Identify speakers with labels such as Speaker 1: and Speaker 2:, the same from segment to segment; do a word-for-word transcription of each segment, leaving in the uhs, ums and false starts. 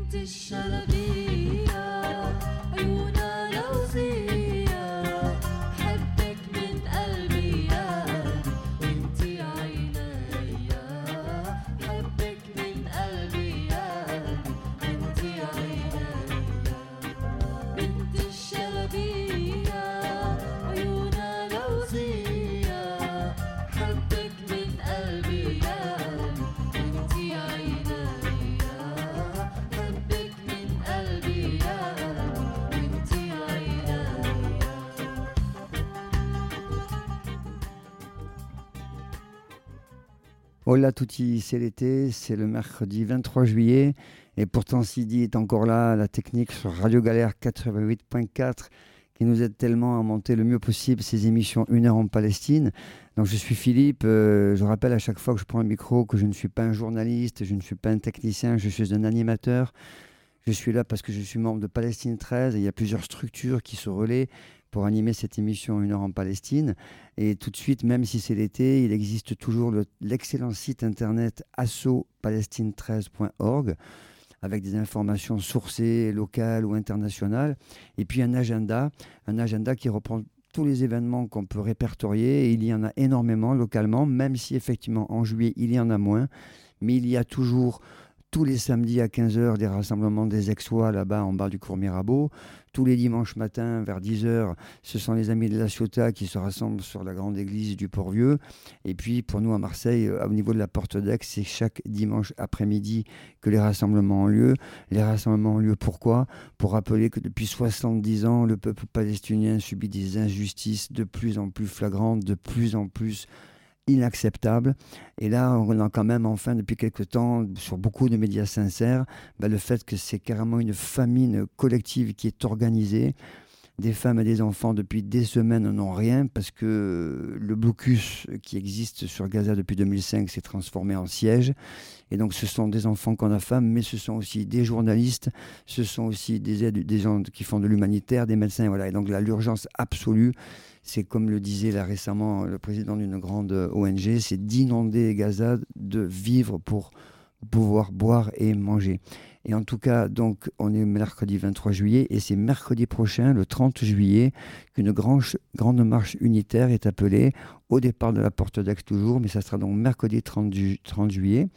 Speaker 1: Hola tutti, c'est l'été, c'est le mercredi vingt-trois juillet et pourtant Sidi est encore là, la technique sur Radio Galère quatre-vingt-huit point quatre qui nous aide tellement à monter le mieux possible ces émissions Une heure en Palestine. Donc je suis Philippe, euh, je rappelle à chaque fois que je prends le micro que je ne suis pas un journaliste, je ne suis pas un technicien, je suis un animateur. Je suis là parce que je suis membre de Palestine treize et il y a plusieurs structures qui se relaient pour animer cette émission Une heure en Palestine. Et tout de suite, même si c'est l'été, il existe toujours le, l'excellent site internet asso palestine treize point org avec des informations sourcées, locales ou internationales. Et puis un agenda, un agenda qui reprend tous les événements qu'on peut répertorier. Et il y en a énormément localement, même si effectivement en juillet, il y en a moins. Mais il y a toujours tous les samedis à quinze heures des rassemblements des Aixois là-bas en bas du cours Mirabeau. Tous les dimanches matins vers dix heures, ce sont les amis de la Ciotat qui se rassemblent sur la grande église du Port-Vieux. Et puis pour nous à Marseille, au niveau de la Porte d'Aix, c'est chaque dimanche après-midi que les rassemblements ont lieu. Les rassemblements ont lieu pourquoi ? Pour rappeler que depuis soixante-dix ans, le peuple palestinien subit des injustices de plus en plus flagrantes, de plus en plus inacceptable. Et là, on a quand même enfin, depuis quelques temps, sur beaucoup de médias sincères, bah, le fait que c'est carrément une famine collective qui est organisée. Des femmes et des enfants, depuis des semaines, n'ont rien parce que le blocus qui existe sur Gaza depuis deux mille cinq s'est transformé en siège. Et donc, ce sont des enfants qu'on a femmes, mais ce sont aussi des journalistes, ce sont aussi des aides, des gens qui font de l'humanitaire, des médecins. Voilà. Et donc, là, l'urgence absolue, c'est comme le disait là récemment le président d'une grande O N G, c'est d'inonder Gaza de vivres pour pouvoir boire et manger. Et en tout cas, donc, on est mercredi vingt-trois juillet et c'est mercredi prochain, le trente juillet, qu'une grande, grande marche unitaire est appelée au départ de la Porte d'Aix toujours, mais ça sera donc mercredi trente juillet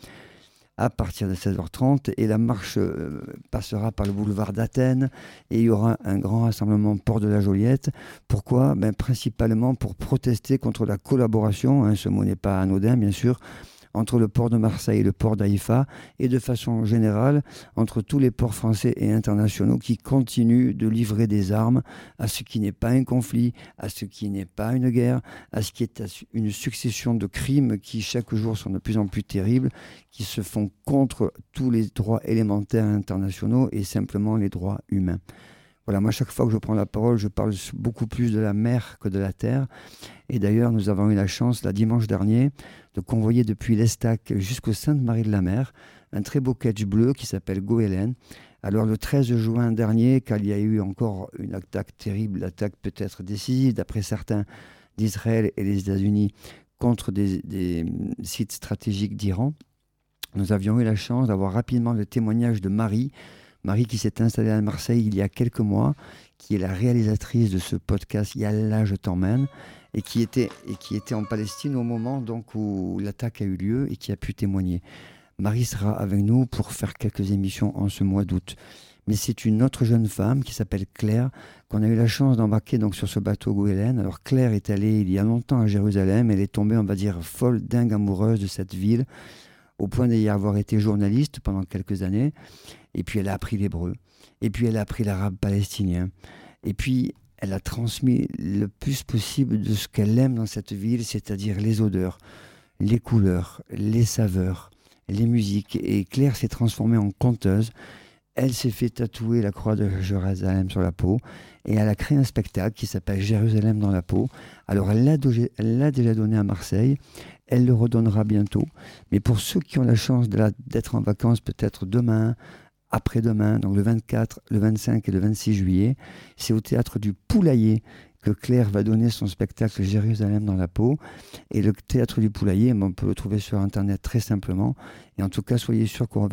Speaker 1: à partir de seize heures trente et la marche euh, passera par le boulevard d'Athènes et il y aura un grand rassemblement Port de la Joliette. Pourquoi ? Ben, principalement pour protester contre la collaboration, hein, ce mot n'est pas anodin bien sûr, entre le port de Marseille et le port d'Haïfa, et de façon générale entre tous les ports français et internationaux qui continuent de livrer des armes à ce qui n'est pas un conflit, à ce qui n'est pas une guerre, à ce qui est une succession de crimes qui chaque jour sont de plus en plus terribles, qui se font contre tous les droits élémentaires internationaux et simplement les droits humains. Voilà, moi, chaque fois que je prends la parole, je parle beaucoup plus de la mer que de la terre. Et d'ailleurs, nous avons eu la chance, la dimanche dernier, de convoyer depuis l'Estac jusqu'au Sainte-Marie-de-la-Mer un très beau ketch bleu qui s'appelle Goélen. Alors, le treize juin dernier, quand il y a eu encore une attaque terrible, l'attaque peut-être décisive, d'après certains, d'Israël et les États-Unis contre des, des sites stratégiques d'Iran, nous avions eu la chance d'avoir rapidement le témoignage de Marie, Marie qui s'est installée à Marseille il y a quelques mois, qui est la réalisatrice de ce podcast « Yallah, je t'emmène » et qui était, et qui était en Palestine au moment donc, où l'attaque a eu lieu et qui a pu témoigner. Marie sera avec nous pour faire quelques émissions en ce mois d'août. Mais c'est une autre jeune femme qui s'appelle Claire, qu'on a eu la chance d'embarquer donc, sur ce bateau Goélen. Alors Claire est allée il y a longtemps à Jérusalem, elle est tombée, on va dire, folle, dingue amoureuse de cette ville, au point d'y avoir été journaliste pendant quelques années. Et puis elle a appris l'hébreu. Et puis elle a appris l'arabe palestinien. Et puis elle a transmis le plus possible de ce qu'elle aime dans cette ville, c'est-à-dire les odeurs, les couleurs, les saveurs, les musiques. Et Claire s'est transformée en conteuse. Elle s'est fait tatouer la croix de Jérusalem sur la peau. Et elle a créé un spectacle qui s'appelle Jérusalem dans la peau. Alors elle l'a, do- elle l'a déjà donné à Marseille. Elle le redonnera bientôt. Mais pour ceux qui ont la chance de la, d'être en vacances peut-être demain, après-demain, donc le vingt-quatre, le vingt-cinq et le vingt-six juillet, c'est au Théâtre du Poulailler que Claire va donner son spectacle Jérusalem dans la peau. Et le Théâtre du Poulailler, on peut le trouver sur Internet très simplement. Et en tout cas, soyez sûrs qu'on verra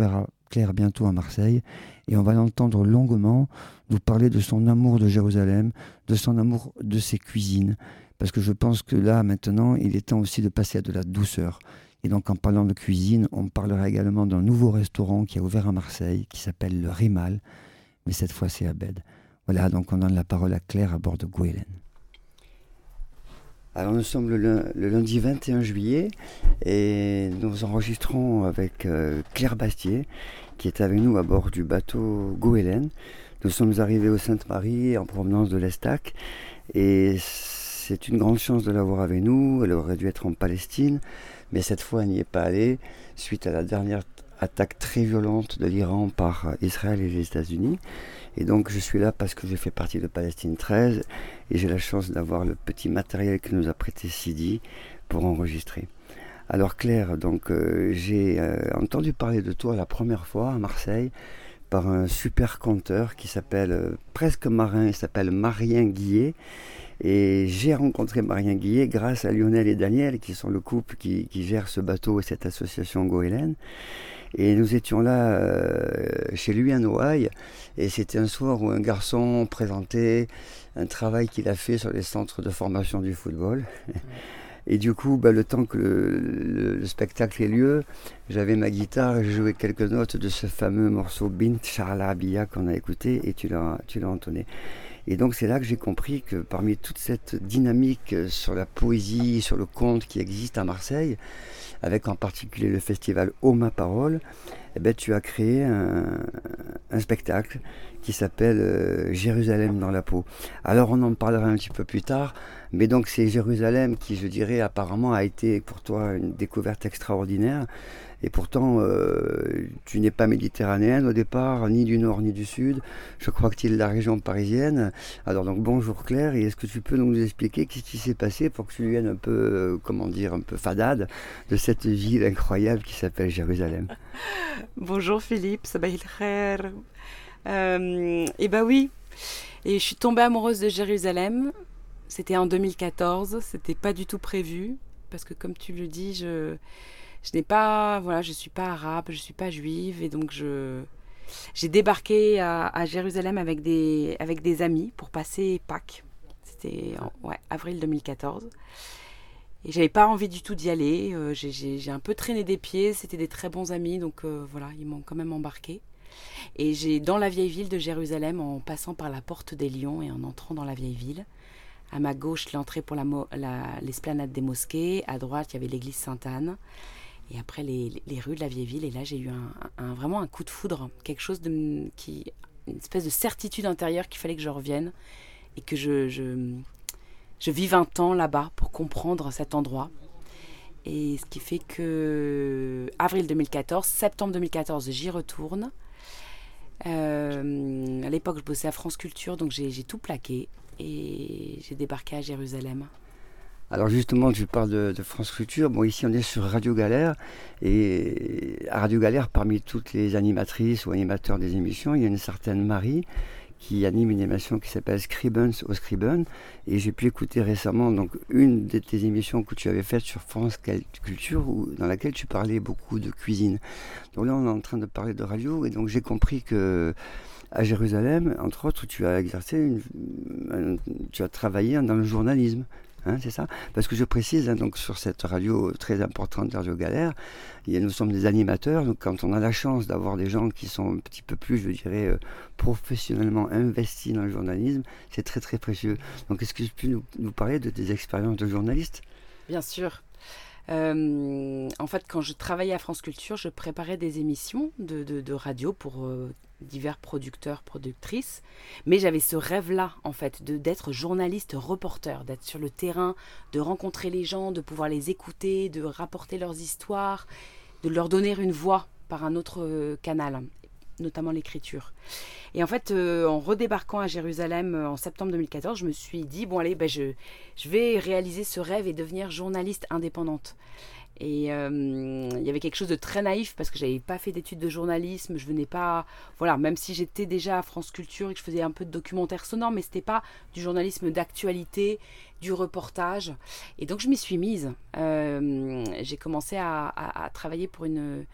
Speaker 1: Claire bientôt à Marseille et on va l'entendre longuement nous parler de son amour de Jérusalem, de son amour de ses cuisines. Parce que je pense que là, maintenant, il est temps aussi de passer à de la douceur. Et donc, en parlant de cuisine, on parlera également d'un nouveau restaurant qui a ouvert à Marseille, qui s'appelle le Rimal, mais cette fois, c'est à Bède. Voilà, donc on donne la parole à Claire à bord de Goélen. Alors, nous sommes le, le lundi vingt et un juillet et nous enregistrons avec euh, Claire Bastier, qui est avec nous à bord du bateau Goélen. Nous sommes arrivés au Sainte-Marie en provenance de l'Estac et c'est une grande chance de l'avoir avec nous. Elle aurait dû être en Palestine, mais cette fois elle n'y est pas allée suite à la dernière attaque très violente de l'Iran par Israël et les États-Unis. Et donc je suis là parce que je fais partie de Palestine treize et j'ai la chance d'avoir le petit matériel que nous a prêté Sidi pour enregistrer. Alors Claire, donc euh, j'ai euh, entendu parler de toi la première fois à Marseille par un super conteur qui s'appelle euh, presque marin, il s'appelle Marien Guillet. Et j'ai rencontré Marien Guillet grâce à Lionel et Daniel, qui sont le couple qui, qui gère ce bateau et cette association Goélen. Et nous étions là euh, chez lui à Noailles, et c'était un soir où un garçon présentait un travail qu'il a fait sur les centres de formation du football. Et du coup, bah, le temps que le, le, le spectacle ait lieu, j'avais ma guitare et je jouais quelques notes de ce fameux morceau Bint Sharla Abiya qu'on a écouté, et tu l'as, tu l'as entonné. Et donc c'est là que j'ai compris que parmi toute cette dynamique sur la poésie, sur le conte qui existe à Marseille, avec en particulier le festival Oh ma parole, eh ben, tu as créé un, un spectacle qui s'appelle euh, Jérusalem dans la peau. Alors on en parlera un petit peu plus tard, mais donc c'est Jérusalem qui, je dirais, apparemment a été pour toi une découverte extraordinaire. Et pourtant, euh, tu n'es pas méditerranéenne au départ, ni du nord ni du sud. Je crois que tu es de la région parisienne. Alors donc bonjour Claire, et est-ce que tu peux nous expliquer qu'est-ce qui s'est passé pour que tu viennes un peu, euh, comment dire, un peu fadade de cette ville incroyable qui s'appelle Jérusalem.
Speaker 2: Bonjour Philippe, sabah il khair. Euh, et bah oui, et je suis tombée amoureuse de Jérusalem. C'était en deux mille quatorze, c'était pas du tout prévu, parce que comme tu le dis, je... Je n'ai pas, voilà, je suis pas arabe, je suis pas juive, et donc je, j'ai débarqué à, à Jérusalem avec des, avec des amis pour passer Pâques. C'était en ouais, avril deux mille quatorze. Et j'avais pas envie du tout d'y aller. Euh, j'ai, j'ai, j'ai un peu traîné des pieds. C'était des très bons amis, donc euh, voilà, ils m'ont quand même embarqué. Et j'ai dans la vieille ville de Jérusalem, en passant par la porte des Lions et en entrant dans la vieille ville. À ma gauche, l'entrée pour la, la, l'esplanade des mosquées. À droite, il y avait l'église Sainte-Anne. Et après les, les rues de la vieille ville, et là j'ai eu un, un, vraiment un coup de foudre, quelque chose de, qui, une espèce de certitude intérieure qu'il fallait que je revienne et que je, je, je vive un temps là-bas pour comprendre cet endroit. Et ce qui fait que avril deux mille quatorze, septembre deux mille quatorze, j'y retourne. Euh, à l'époque, je bossais à France Culture, donc j'ai, j'ai tout plaqué et j'ai débarqué à Jérusalem.
Speaker 1: Alors justement, tu parles de, de France Culture. Bon, ici on est sur Radio Galère, et à Radio Galère, parmi toutes les animatrices ou animateurs des émissions, il y a une certaine Marie qui anime une émission qui s'appelle Scribens au Scriben, et j'ai pu écouter récemment donc une de tes émissions que tu avais faites sur France Culture, où, dans laquelle tu parlais beaucoup de cuisine. Donc là, on est en train de parler de radio, et donc j'ai compris que à Jérusalem, entre autres, tu as exercé, une, un, tu as travaillé dans le journalisme. Hein, c'est ça? Parce que je précise, hein, donc sur cette radio très importante de Radio Galère, il y a, nous sommes des animateurs, donc quand on a la chance d'avoir des gens qui sont un petit peu plus, je dirais, euh, professionnellement investis dans le journalisme, c'est très très précieux. Donc est-ce que tu peux nous, nous parler de tes expériences de journaliste?
Speaker 2: Bien sûr. Euh, en fait, quand je travaillais à France Culture, je préparais des émissions de, de, de radio pour euh, divers producteurs, productrices. Mais j'avais ce rêve-là, en fait, de, d'être journaliste, reporter, d'être sur le terrain, de rencontrer les gens, de pouvoir les écouter, de rapporter leurs histoires, de leur donner une voix par un autre euh, canal, notamment l'écriture. Et en fait, euh, en redébarquant à Jérusalem euh, en septembre deux mille quatorze, je me suis dit, bon allez, ben, je, je vais réaliser ce rêve et devenir journaliste indépendante. Et euh, il y avait quelque chose de très naïf parce que je n'avais pas fait d'études de journalisme, je venais pas, voilà, même si j'étais déjà à France Culture et que je faisais un peu de documentaire sonore, mais c'était pas du journalisme d'actualité, du reportage. Et donc je m'y suis mise. Euh, j'ai commencé à, à, à travailler pour une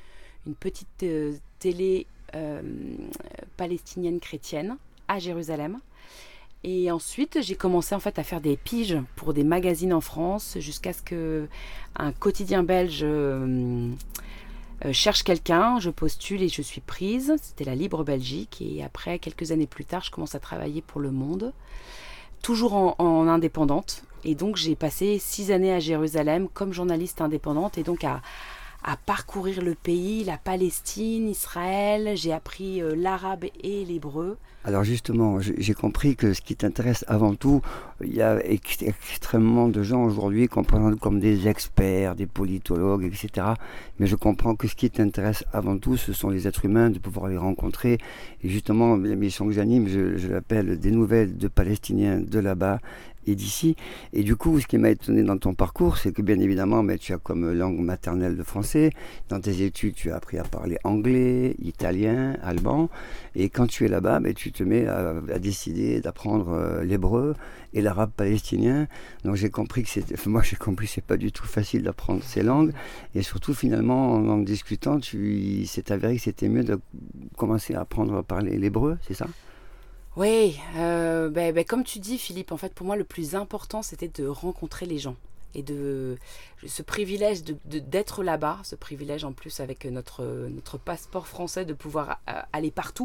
Speaker 2: une petite euh, télé euh, palestinienne chrétienne à Jérusalem. Et ensuite, j'ai commencé en fait à faire des piges pour des magazines en France jusqu'à ce qu'un quotidien belge euh, euh, cherche quelqu'un. Je postule et je suis prise. C'était la Libre Belgique. Et après, quelques années plus tard, je commence à travailler pour Le Monde, toujours en, en indépendante. Et donc, j'ai passé six années à Jérusalem comme journaliste indépendante et donc à, à parcourir le pays, la Palestine, Israël. J'ai appris euh, l'arabe et l'hébreu.
Speaker 1: Alors justement, j'ai compris que ce qui t'intéresse avant tout, il y a ex- extrêmement de gens aujourd'hui qu'on présente comme des experts, des politologues, et cetera. Mais je comprends que ce qui t'intéresse avant tout, ce sont les êtres humains, de pouvoir les rencontrer. Et justement, l'émission que j'anime, je, je l'appelle « Des nouvelles de Palestiniens de là-bas » et d'ici. Et du coup, ce qui m'a étonné dans ton parcours, c'est que bien évidemment, mais tu as comme langue maternelle le français. Dans tes études, tu as appris à parler anglais, italien, allemand. Et quand tu es là-bas, mais tu te mets à, à décider d'apprendre euh, l'hébreu et l'arabe palestinien. Donc j'ai compris que c'était, enfin, moi j'ai compris que c'est pas du tout facile d'apprendre ces langues. Et surtout, finalement, en, en discutant, tu, il s'est avéré que c'était mieux de commencer à apprendre à parler l'hébreu, c'est ça ?
Speaker 2: Oui, euh, ben, ben, comme tu dis Philippe, en fait pour moi le plus important c'était de rencontrer les gens et de ce privilège de, de, d'être là-bas, ce privilège en plus avec notre, notre passeport français de pouvoir euh, aller partout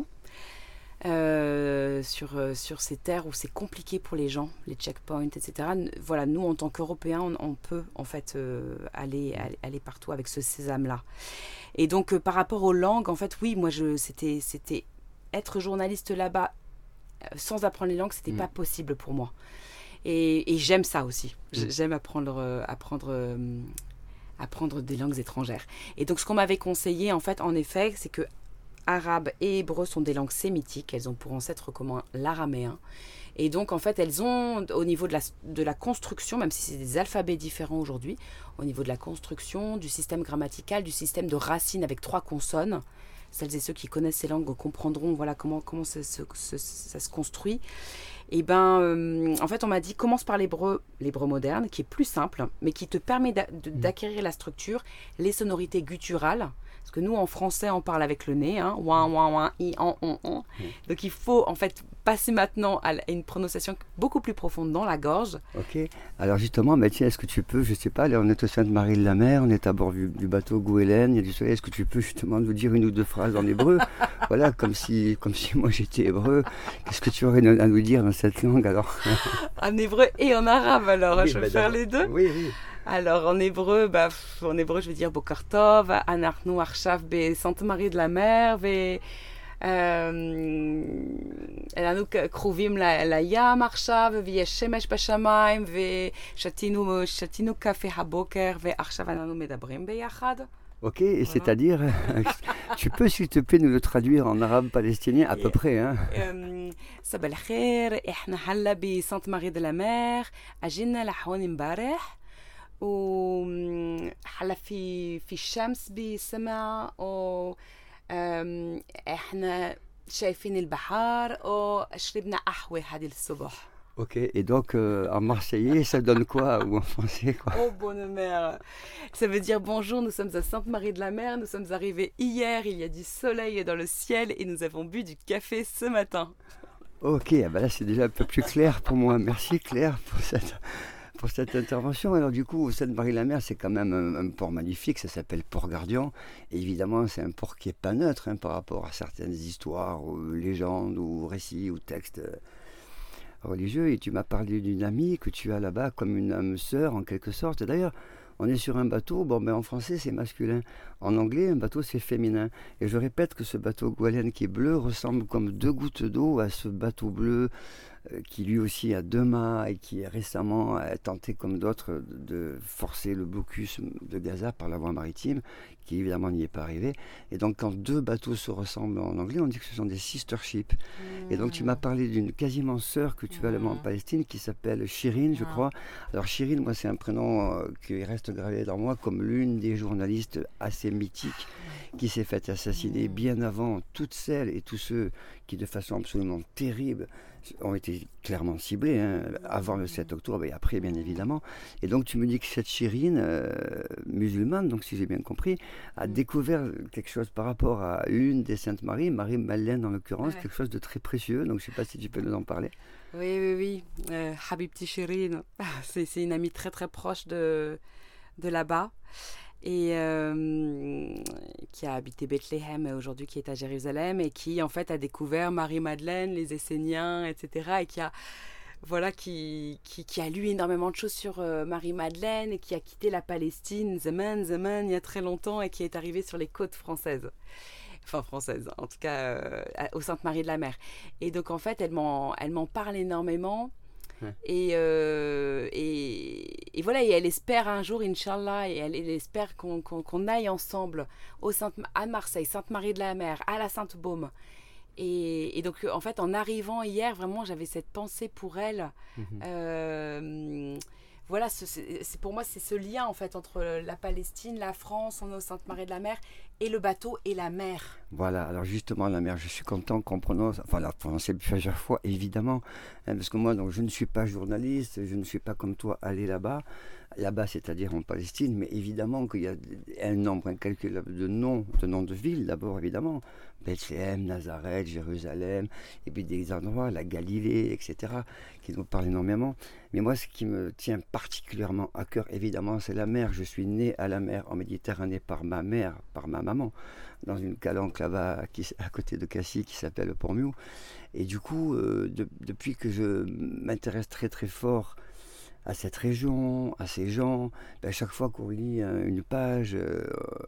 Speaker 2: euh, sur, sur ces terres où c'est compliqué pour les gens, les checkpoints, et cetera. Voilà, nous en tant qu'Européens on, on peut en fait euh, aller, aller, aller partout avec ce sésame-là. Et donc euh, par rapport aux langues, en fait oui, moi je, c'était, c'était être journaliste là-bas sans apprendre les langues, c'était mmh. pas possible pour moi. Et, et j'aime ça aussi. Mmh. J'aime apprendre, euh, apprendre, euh, apprendre des langues étrangères. Et donc, ce qu'on m'avait conseillé, en fait, en effet, c'est que arabe et hébreu sont des langues sémitiques. Elles ont pour ancêtre commun l'araméen. Et donc, en fait, elles ont, au niveau de la, de la construction, même si c'est des alphabets différents aujourd'hui, au niveau de la construction, du système grammatical, du système de racines avec trois consonnes, celles et ceux qui connaissent ces langues comprendront voilà, comment, comment ça, ça, ça, ça se construit. Et ben, euh, en fait, on m'a dit, commence par l'hébreu, l'hébreu moderne, qui est plus simple, mais qui te permet d'a, de, d'acquérir la structure, les sonorités gutturales. Parce que nous, en français, on parle avec le nez, hein, ouin, ouin, ouin, i, en, on, on. Donc, il faut, en fait, passer maintenant à une prononciation beaucoup plus profonde dans la gorge.
Speaker 1: Ok. Alors, justement, bah, tiens, est-ce que tu peux, je sais pas, là, on est au Sainte-Marie-de-la-Mer, on est à bord du, du bateau Goélen, il y a du soleil, est-ce que tu peux, justement, nous dire une ou deux phrases en hébreu? Voilà, comme si, comme si moi, j'étais hébreu. Qu'est-ce que tu aurais à nous dire dans cette langue, alors?
Speaker 2: En hébreu et en arabe, alors, oui, je vais faire
Speaker 1: d'abord.
Speaker 2: les deux.
Speaker 1: Oui, oui.
Speaker 2: Alors en hébreu, bah, en hébreu je vais dire Boker Tov, Anachnu Arshav be Sainte Marie de la Mer, ve Elanu Kruvim layam Arshav, veyesh shemesh bashamayim, ve shatinu shatinu kafe haboker, ve Arshav ananu medabrim beyachad.
Speaker 1: Ok, et voilà. C'est-à-dire, tu peux s'il te plaît nous le traduire en arabe palestinien à peu près, hein?
Speaker 2: Sabal khair, ihna halla be Sainte Marie de la Mer, ajinna lahon imbareh. وحلا في في الشمس بسمع واحنا شايفين البحر وشربنا قهوة هذه الصبح.
Speaker 1: Ok, et donc euh, en marseillais, ça donne quoi ou en français quoi?
Speaker 2: Oh bonne mère, ça veut dire bonjour, nous sommes à Sainte-Marie-de-la-Mer, nous sommes arrivés hier, il y a du soleil dans le ciel et nous avons bu du café ce matin.
Speaker 1: Ok, ah ben là c'est déjà un peu plus clair pour moi. Merci Claire pour cette... pour cette intervention. Alors du coup, Sainte-Marie-de-la-Mer, c'est quand même un, un port magnifique, ça s'appelle Port Gardien. Et évidemment, c'est un port qui n'est pas neutre hein, par rapport à certaines histoires, ou légendes, ou récits, ou textes euh, religieux. Et tu m'as parlé d'une amie que tu as là-bas comme une âme sœur, en quelque sorte. Et d'ailleurs, on est sur un bateau, bon ben en français c'est masculin, en anglais un bateau c'est féminin. Et je répète que ce bateau Goélen qui est bleu ressemble comme deux gouttes d'eau à ce bateau bleu euh, qui lui aussi a deux mâts et qui récemment a tenté comme d'autres de, de forcer le blocus de Gaza par la voie maritime, qui évidemment n'y est pas arrivé. Et donc quand deux bateaux se ressemblent en anglais, on dit que ce sont des sister ships. Mmh. Et donc tu m'as parlé d'une quasiment sœur que tu mmh. as là-bas en Palestine qui s'appelle Shirin, je mmh. crois. Alors Shirin, moi c'est un prénom euh, qui reste gravé dans moi comme l'une des journalistes assez mythiques qui s'est fait assassiner bien avant toutes celles et tous ceux qui, de façon absolument terrible, ont été clairement ciblés, hein, avant le sept octobre et après, bien évidemment. Et donc, tu me dis que cette Chirine euh, musulmane, donc si j'ai bien compris, a découvert quelque chose par rapport à l'une des Saintes Maries, Marie-Madeleine en l'occurrence, ouais. quelque chose de très précieux. Donc, je ne sais pas si tu peux nous en parler.
Speaker 2: Oui, oui, oui. Euh, Habibti Chirine, c'est, c'est une amie très, très proche de, de là-bas. Et euh, qui a habité Bethléem aujourd'hui, qui est à Jérusalem, et qui en fait a découvert Marie-Madeleine, les Esséniens, et cetera. Et qui a, voilà, qui, qui, qui a lu énormément de choses sur euh, Marie-Madeleine, et qui a quitté la Palestine, Zaman, Zaman, il y a très longtemps, et qui est arrivé sur les côtes françaises. Enfin françaises, en tout cas euh, au Sainte-Marie de la Mer. Et donc en fait, elle m'en, elle m'en parle énormément. Ouais. Et, euh, et, et voilà, et elle espère un jour, Inch'Allah, et elle, elle espère qu'on, qu'on, qu'on aille ensemble au Sainte, à Marseille, Sainte-Marie de la Mer, à la Sainte-Baume. Et, et donc, en fait, en arrivant hier, vraiment, j'avais cette pensée pour elle. Mm-hmm. Euh, voilà, ce, c'est, c'est, pour moi, c'est ce lien, en fait, entre la Palestine, la France, on est au Sainte-Marie de la Mer, et le bateau et la mer.
Speaker 1: Voilà, alors justement, la mer, je suis content qu'on prononce, enfin, la prononcer plusieurs fois, évidemment, hein, parce que moi, donc, je ne suis pas journaliste, je ne suis pas comme toi allé là-bas, là-bas, c'est-à-dire en Palestine, mais évidemment qu'il y a un nombre incalculable de noms, de noms de villes, d'abord, évidemment, Bethléem, Nazareth, Jérusalem, et puis des endroits, la Galilée, et cetera, qui nous parlent énormément. Mais moi, ce qui me tient particulièrement à cœur, évidemment, c'est la mer. Je suis né à la mer, en Méditerranée, par ma mère, par ma maman, dans une calanque là-bas, qui, à côté de Cassis, qui s'appelle Port-Miou. Et du coup, euh, de, depuis que je m'intéresse très très fort à cette région, à ces gens, ben, chaque fois qu'on lit euh, une page euh,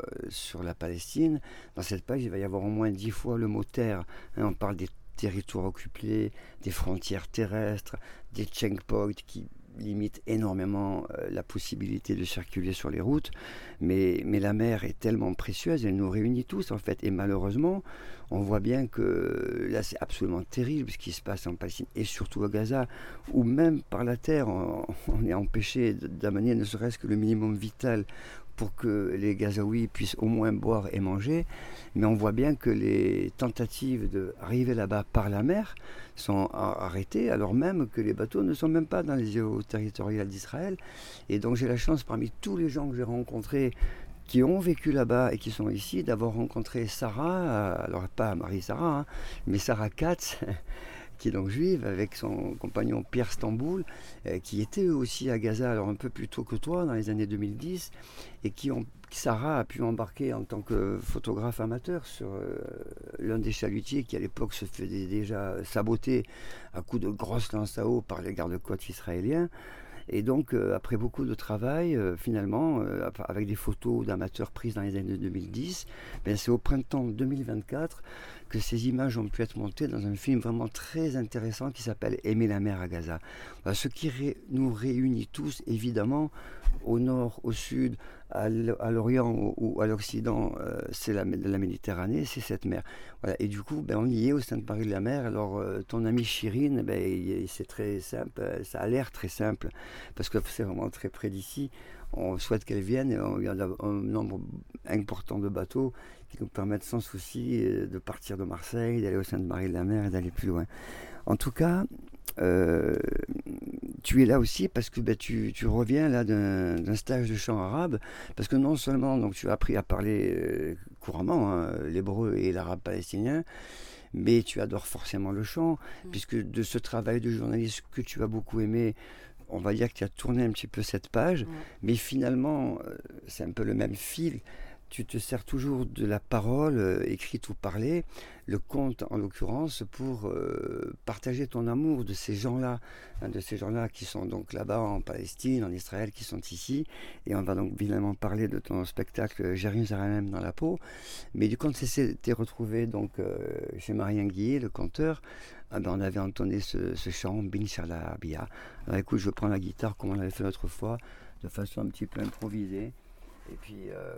Speaker 1: sur la Palestine, dans cette page, il va y avoir au moins dix fois le mot terre. Hein, on parle des territoires occupés, des frontières terrestres, des checkpoints qui limite énormément euh, la possibilité de circuler sur les routes, mais, mais la mer est tellement précieuse, elle nous réunit tous en fait, et malheureusement, on voit bien que là c'est absolument terrible ce qui se passe en Palestine, et surtout à Gaza, où même par la terre, on, on est empêché d'amener ne serait-ce que le minimum vital pour que les Gazaouis puissent au moins boire et manger, mais on voit bien que les tentatives d'arriver là-bas par la mer sont arrêtées, alors même que les bateaux ne sont même pas dans les eaux territoriales d'Israël. Et donc j'ai la chance, parmi tous les gens que j'ai rencontrés qui ont vécu là-bas et qui sont ici, d'avoir rencontré Sarah, alors pas Marie-Sarah, hein, mais Sarah Katz, qui est donc juive, avec son compagnon Pierre Stamboul, euh, qui était aussi à Gaza, alors un peu plus tôt que toi, dans les années deux mille dix, et qui ont, Sarah a pu embarquer en tant que photographe amateur sur euh, l'un des chalutiers qui à l'époque se faisait déjà saboter à coups de grosses lances à eau par les gardes-côtes israéliens. Et donc, euh, après beaucoup de travail, euh, finalement, euh, avec des photos d'amateurs prises dans les années deux mille dix, ben, c'est au printemps deux mille vingt-quatre que ces images ont pu être montées dans un film vraiment très intéressant qui s'appelle « Aimer la mer à Gaza ». Voilà, ce qui ré- nous réunit tous, évidemment, au nord, au sud, à l'Orient ou à l'Occident, euh, c'est la, la Méditerranée, c'est cette mer. Voilà. Et du coup, ben, on y est au Sainte-Marie de la Mer. Alors, euh, ton ami Chirine, ben, c'est très simple, ça a l'air très simple, parce que c'est vraiment très près d'ici. On souhaite qu'elle vienne, et on, il y a un nombre important de bateaux qui nous permettent sans souci de partir de Marseille, d'aller au Sainte-Marie de la Mer et d'aller plus loin. En tout cas, euh, tu es là aussi parce que ben, tu, tu reviens là d'un, d'un stage de chant arabe, parce que non seulement donc, tu as appris à parler euh, couramment hein, l'hébreu et l'arabe palestinien, mais tu adores forcément le chant, mmh. puisque de ce travail de journaliste que tu as beaucoup aimé, on va dire que tu as tourné un petit peu cette page, mmh. mais finalement, euh, c'est un peu le même fil. Tu te sers toujours de la parole, euh, écrite ou parlée, le conte en l'occurrence, pour euh, partager ton amour de ces gens-là, hein, de ces gens-là qui sont donc là-bas en Palestine, en Israël, qui sont ici. Et on va donc évidemment parler de ton spectacle Jérusalem dans la peau. Mais du coup, tu t'es retrouvé donc euh, chez Marien Guillet, le conteur. Ah ben, on avait entonné ce, ce chant, Bin Shala Bia. Alors écoute, je prends la guitare comme on l'avait fait l'autre fois, de façon un petit peu improvisée. Et puis, euh,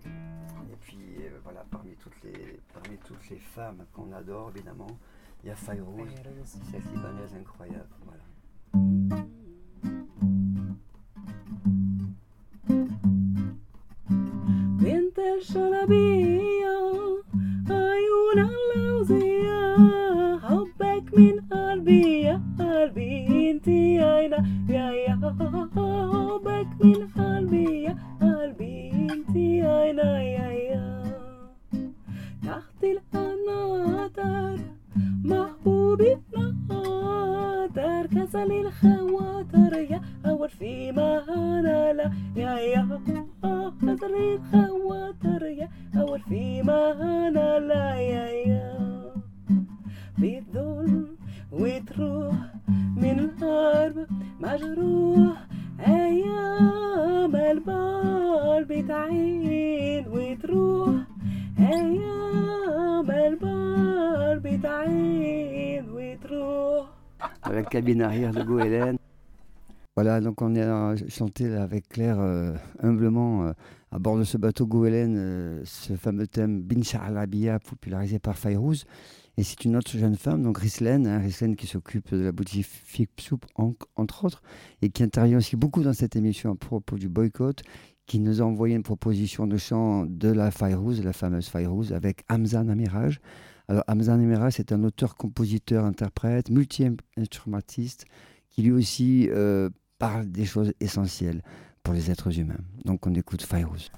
Speaker 1: et puis euh, voilà, parmi toutes, les, parmi toutes les femmes qu'on adore, évidemment, il y a Fayrouz, cette Libanaise incroyable. Voilà. Bint el-Shalabiyya
Speaker 3: البار بتعين وتروح أيام البار بتعين وتروح.
Speaker 1: La cabine arrière de Goélen. Voilà, donc on a chanté là, avec Claire euh, humblement euh, à bord de ce bateau Goélen euh, ce fameux thème Bin Sha'alabiya popularisé par Fayrouz. Et c'est une autre jeune femme, donc Rislaine, hein, Rislaine qui s'occupe de la boutique Fip Soup en, entre autres, et qui intervient aussi beaucoup dans cette émission à propos du boycott, qui nous a envoyé une proposition de chant de la Fayrouz, la fameuse Fayrouz, avec Hamza Namiraj. Alors Hamza Namiraj, c'est un auteur, compositeur, interprète, multi-instrumentiste, qui lui aussi euh, parle des choses essentielles pour les êtres humains. Donc on écoute Fayrouz.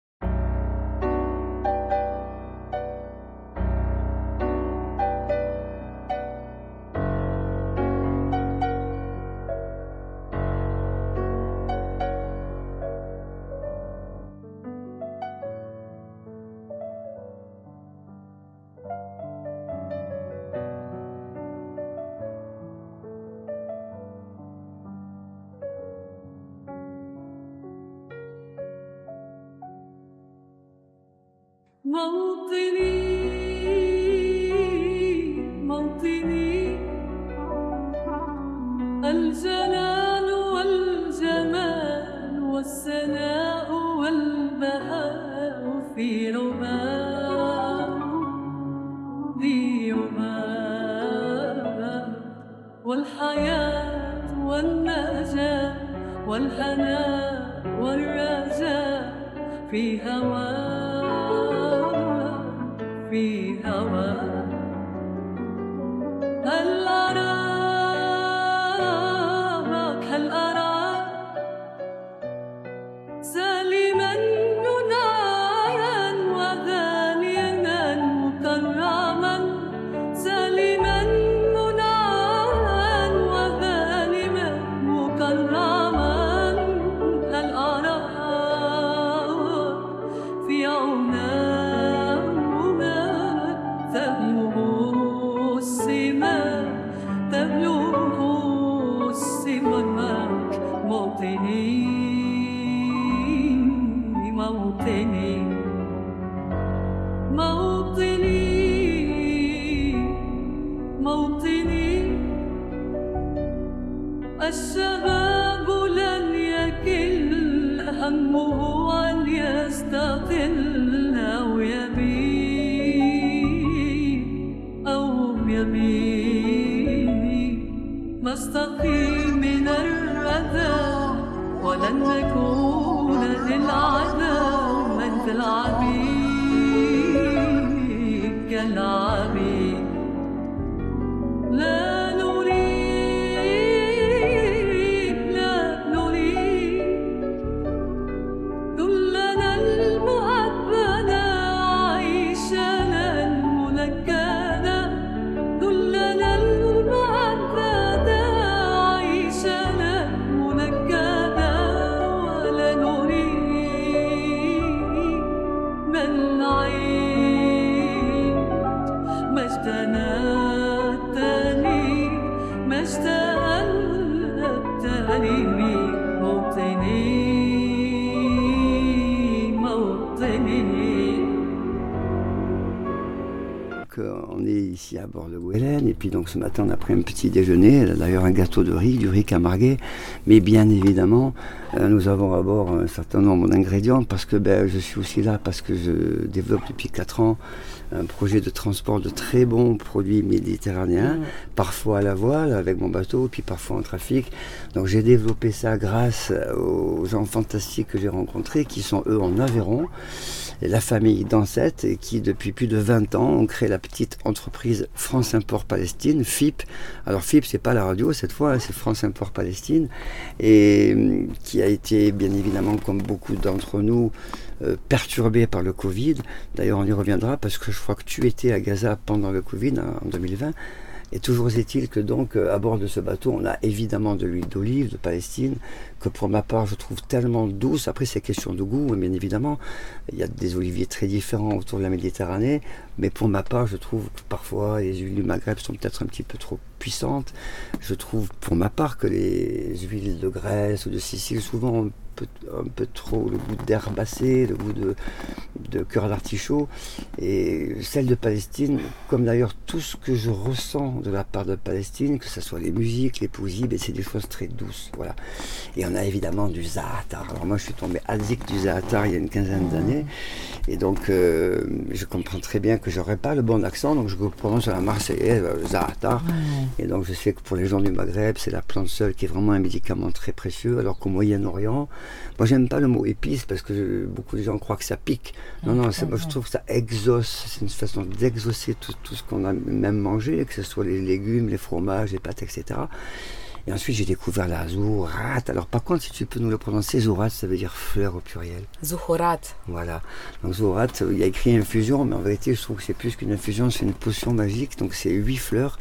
Speaker 3: موطني موطني الجلال والجمال والسناء والبهاء في رباء ذي رباء والحياة والنجاة والهناء والرجاء في هواء في هواء هل أراك هل أراك سالما منايا وذاليا مكرما سالما منايا وذالما مكرما هل أراك في عنا موطني موطني موطني موطني الشباب لن يكل همه أن يستقل أو يبيد أو يبيد نستقيم من الرذى ولن نكون للعذاب من في العبيد كالعبيد لا نريد لا نريد كلنا المؤبدا عيشنا المنكدا كلنا المؤبدا عيشنا المنكدا ولا نريد من نعيد مجدنا التاني مجدنا التاني موطني موطني.
Speaker 1: On est ici à bord de Goélen et puis donc ce matin on a pris un petit déjeuner, d'ailleurs un gâteau de riz, du riz camarguais, mais bien évidemment euh, nous avons à bord un certain nombre d'ingrédients parce que ben, je suis aussi là parce que je développe depuis quatre ans un projet de transport de très bons produits méditerranéens, mmh. parfois à la voile avec mon bateau, puis parfois en trafic. Donc j'ai développé ça grâce aux gens fantastiques que j'ai rencontrés, qui sont eux en Aveyron, et la famille Dansette, et qui depuis plus de vingt ans ont créé la petite entreprise France Import Palestine, F I P. Alors F I P, c'est pas la radio cette fois, hein, c'est France Import Palestine, et qui a été bien évidemment, comme beaucoup d'entre nous, Euh, perturbé par le Covid. D'ailleurs, on y reviendra parce que je crois que tu étais à Gaza pendant le Covid, hein, en deux mille vingt. Et toujours est-il que donc euh, à bord de ce bateau, on a évidemment de l'huile d'olive de Palestine, que pour ma part je trouve tellement douce. Après c'est question de goût, bien évidemment. Il y a des oliviers très différents autour de la Méditerranée, mais pour ma part je trouve que parfois les huiles du Maghreb sont peut-être un petit peu trop puissantes. Je trouve pour ma part que les huiles de Grèce ou de Sicile souvent ont un peu, un peu trop le goût d'herbacées, le goût de, de cœur d'artichaut. Et celle de Palestine, comme d'ailleurs tout ce que je ressens de la part de Palestine, que ce soit les musiques, les poésies, ben c'est des choses très douces. Voilà. Et on a évidemment du za'atar. Alors moi je suis tombé addict du za'atar il y a une quinzaine d'années. Et donc euh, je comprends très bien que j'aurais pas le bon accent, donc je prononce à la marseillaise, euh, za'atar. Et donc je sais que pour les gens du Maghreb, c'est la plante seule qui est vraiment un médicament très précieux, alors qu'au Moyen-Orient, moi j'aime pas le mot épice parce que je, beaucoup de gens croient que ça pique. Non, non, c'est, moi je trouve que ça exauce, c'est une façon d'exaucer tout, tout ce qu'on a même mangé, que ce soit les légumes, les fromages, les pâtes, et cetera. Et ensuite j'ai découvert la zourat. Alors par contre, si tu peux nous le prononcer, zourat, ça veut dire fleur au pluriel.
Speaker 2: Zuhurat.
Speaker 1: Voilà. Donc zourat, il y a écrit infusion, mais en vérité je trouve que c'est plus qu'une infusion, c'est une potion magique. Donc c'est huit fleurs,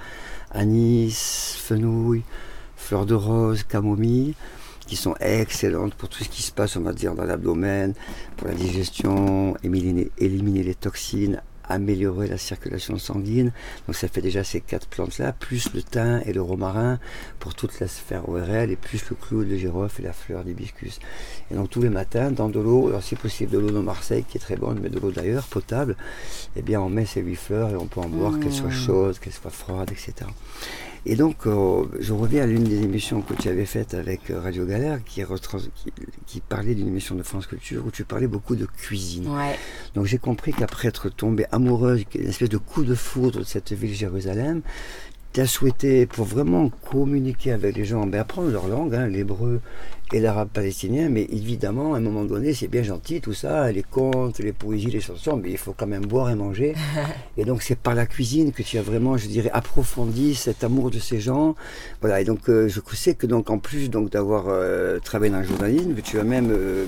Speaker 1: anis, fenouil, fleurs de rose, camomille, qui sont excellentes pour tout ce qui se passe, on va dire, dans l'abdomen, pour la digestion, éliminer, éliminer les toxines, améliorer la circulation sanguine. Donc ça fait déjà ces quatre plantes-là, plus le thym et le romarin pour toute la sphère O R L, et plus le clou de girofle et la fleur d'hibiscus. Et donc tous les matins, dans de l'eau, alors si possible de l'eau de Marseille qui est très bonne, mais de l'eau d'ailleurs, potable, eh bien on met ces huit fleurs et on peut en boire, mmh. qu'elles soient chaudes, qu'elles soient froides, et cetera. Et donc, euh, je reviens à l'une des émissions que tu avais faites avec Radio Galère, qui, retrans... qui, qui parlait d'une émission de France Culture, où tu parlais beaucoup de cuisine.
Speaker 2: Ouais.
Speaker 1: Donc j'ai compris qu'après être tombée amoureuse, une espèce de coup de foudre de cette ville Jérusalem, tu as souhaité, pour vraiment communiquer avec les gens, ben, apprendre leur langue, hein, l'hébreu et l'arabe palestinien, mais évidemment, à un moment donné, c'est bien gentil tout ça, les contes, les poésies, les chansons, mais il faut quand même boire et manger. Et donc c'est par la cuisine que tu as vraiment, je dirais, approfondi cet amour de ces gens. Voilà, et donc euh, je sais que donc en plus donc d'avoir euh, travaillé dans le journalisme, tu as même euh,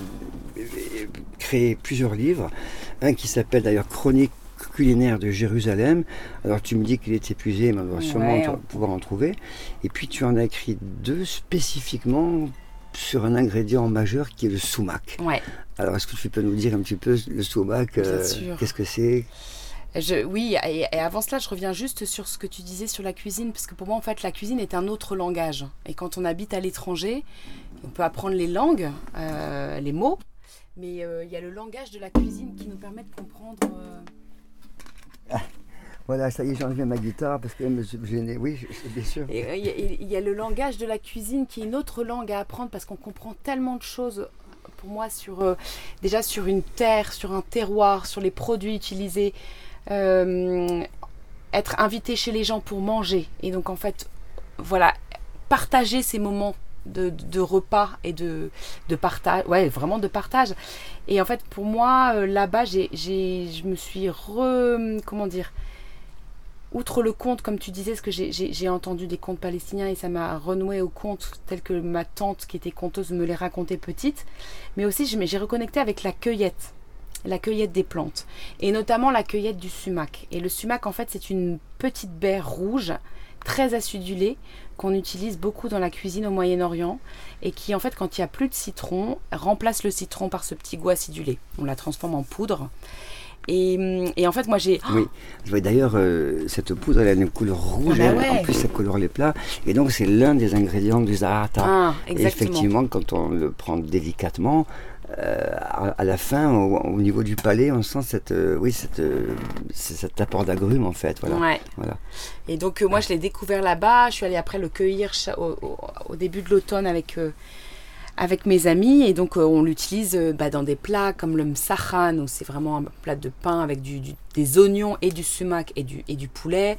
Speaker 1: créé plusieurs livres, un qui s'appelle d'ailleurs Chronique culinaire de Jérusalem. Alors tu me dis qu'il est épuisé, mais on doit sûrement ouais, on... pouvoir en trouver. Et puis tu en as écrit deux spécifiquement sur un ingrédient majeur qui est le sumac.
Speaker 2: Ouais.
Speaker 1: Alors est-ce que tu peux nous dire un petit peu le sumac, euh, qu'est-ce que c'est?
Speaker 2: Je, oui, et, et avant cela, je reviens juste sur ce que tu disais sur la cuisine, parce que pour moi, en fait, la cuisine est un autre langage. Et quand on habite à l'étranger, on peut apprendre les langues, euh, les mots, mais il euh, y a le langage de la cuisine qui nous permet de comprendre... Euh...
Speaker 1: Ah. Voilà, ça y est, j'ai enlevé ma guitare parce que me gênait. Oui, bien sûr.
Speaker 2: Il y, y a le langage de la cuisine qui est une autre langue à apprendre parce qu'on comprend tellement de choses, pour moi, sur, euh, déjà sur une terre, sur un terroir, sur les produits utilisés, euh, être invité chez les gens pour manger. Et donc, en fait, voilà, partager ces moments de, de repas et de, de partage, ouais, vraiment de partage. Et en fait, pour moi, euh, là-bas, j'ai, j'ai, je me suis re... Comment dire ? Outre le conte, comme tu disais, parce que j'ai, j'ai, j'ai entendu des contes palestiniens et ça m'a renoué aux contes tels que ma tante qui était conteuse me les racontait petite, mais aussi j'ai, j'ai reconnecté avec la cueillette, la cueillette des plantes, et notamment la cueillette du sumac. Et le sumac, en fait, c'est une petite baie rouge, très acidulée, qu'on utilise beaucoup dans la cuisine au Moyen-Orient, et qui, en fait, quand il n'y a plus de citron, remplace le citron par ce petit goût acidulé. On la transforme en poudre. Et, et en fait, moi j'ai.
Speaker 1: Oui, oui d'ailleurs, euh, cette poudre, elle a une couleur rouge, ah bah ouais. En plus, ça colore les plats. Et donc, c'est l'un des ingrédients du za'atar.
Speaker 2: Ah,
Speaker 1: et effectivement, quand on le prend délicatement, euh, à, à la fin, au, au niveau du palais, on sent cette, euh, oui, cette, euh, cet apport d'agrumes, en fait. Voilà.
Speaker 2: Ouais.
Speaker 1: Voilà.
Speaker 2: Et donc, euh, moi, je l'ai découvert là-bas. Je suis allée après le cueillir au, au, au début de l'automne avec. Euh, avec mes amis, et donc euh, on l'utilise euh, bah, dans des plats comme le msakhan, où c'est vraiment un plat de pain avec du, du, des oignons et du sumac et du, et du poulet.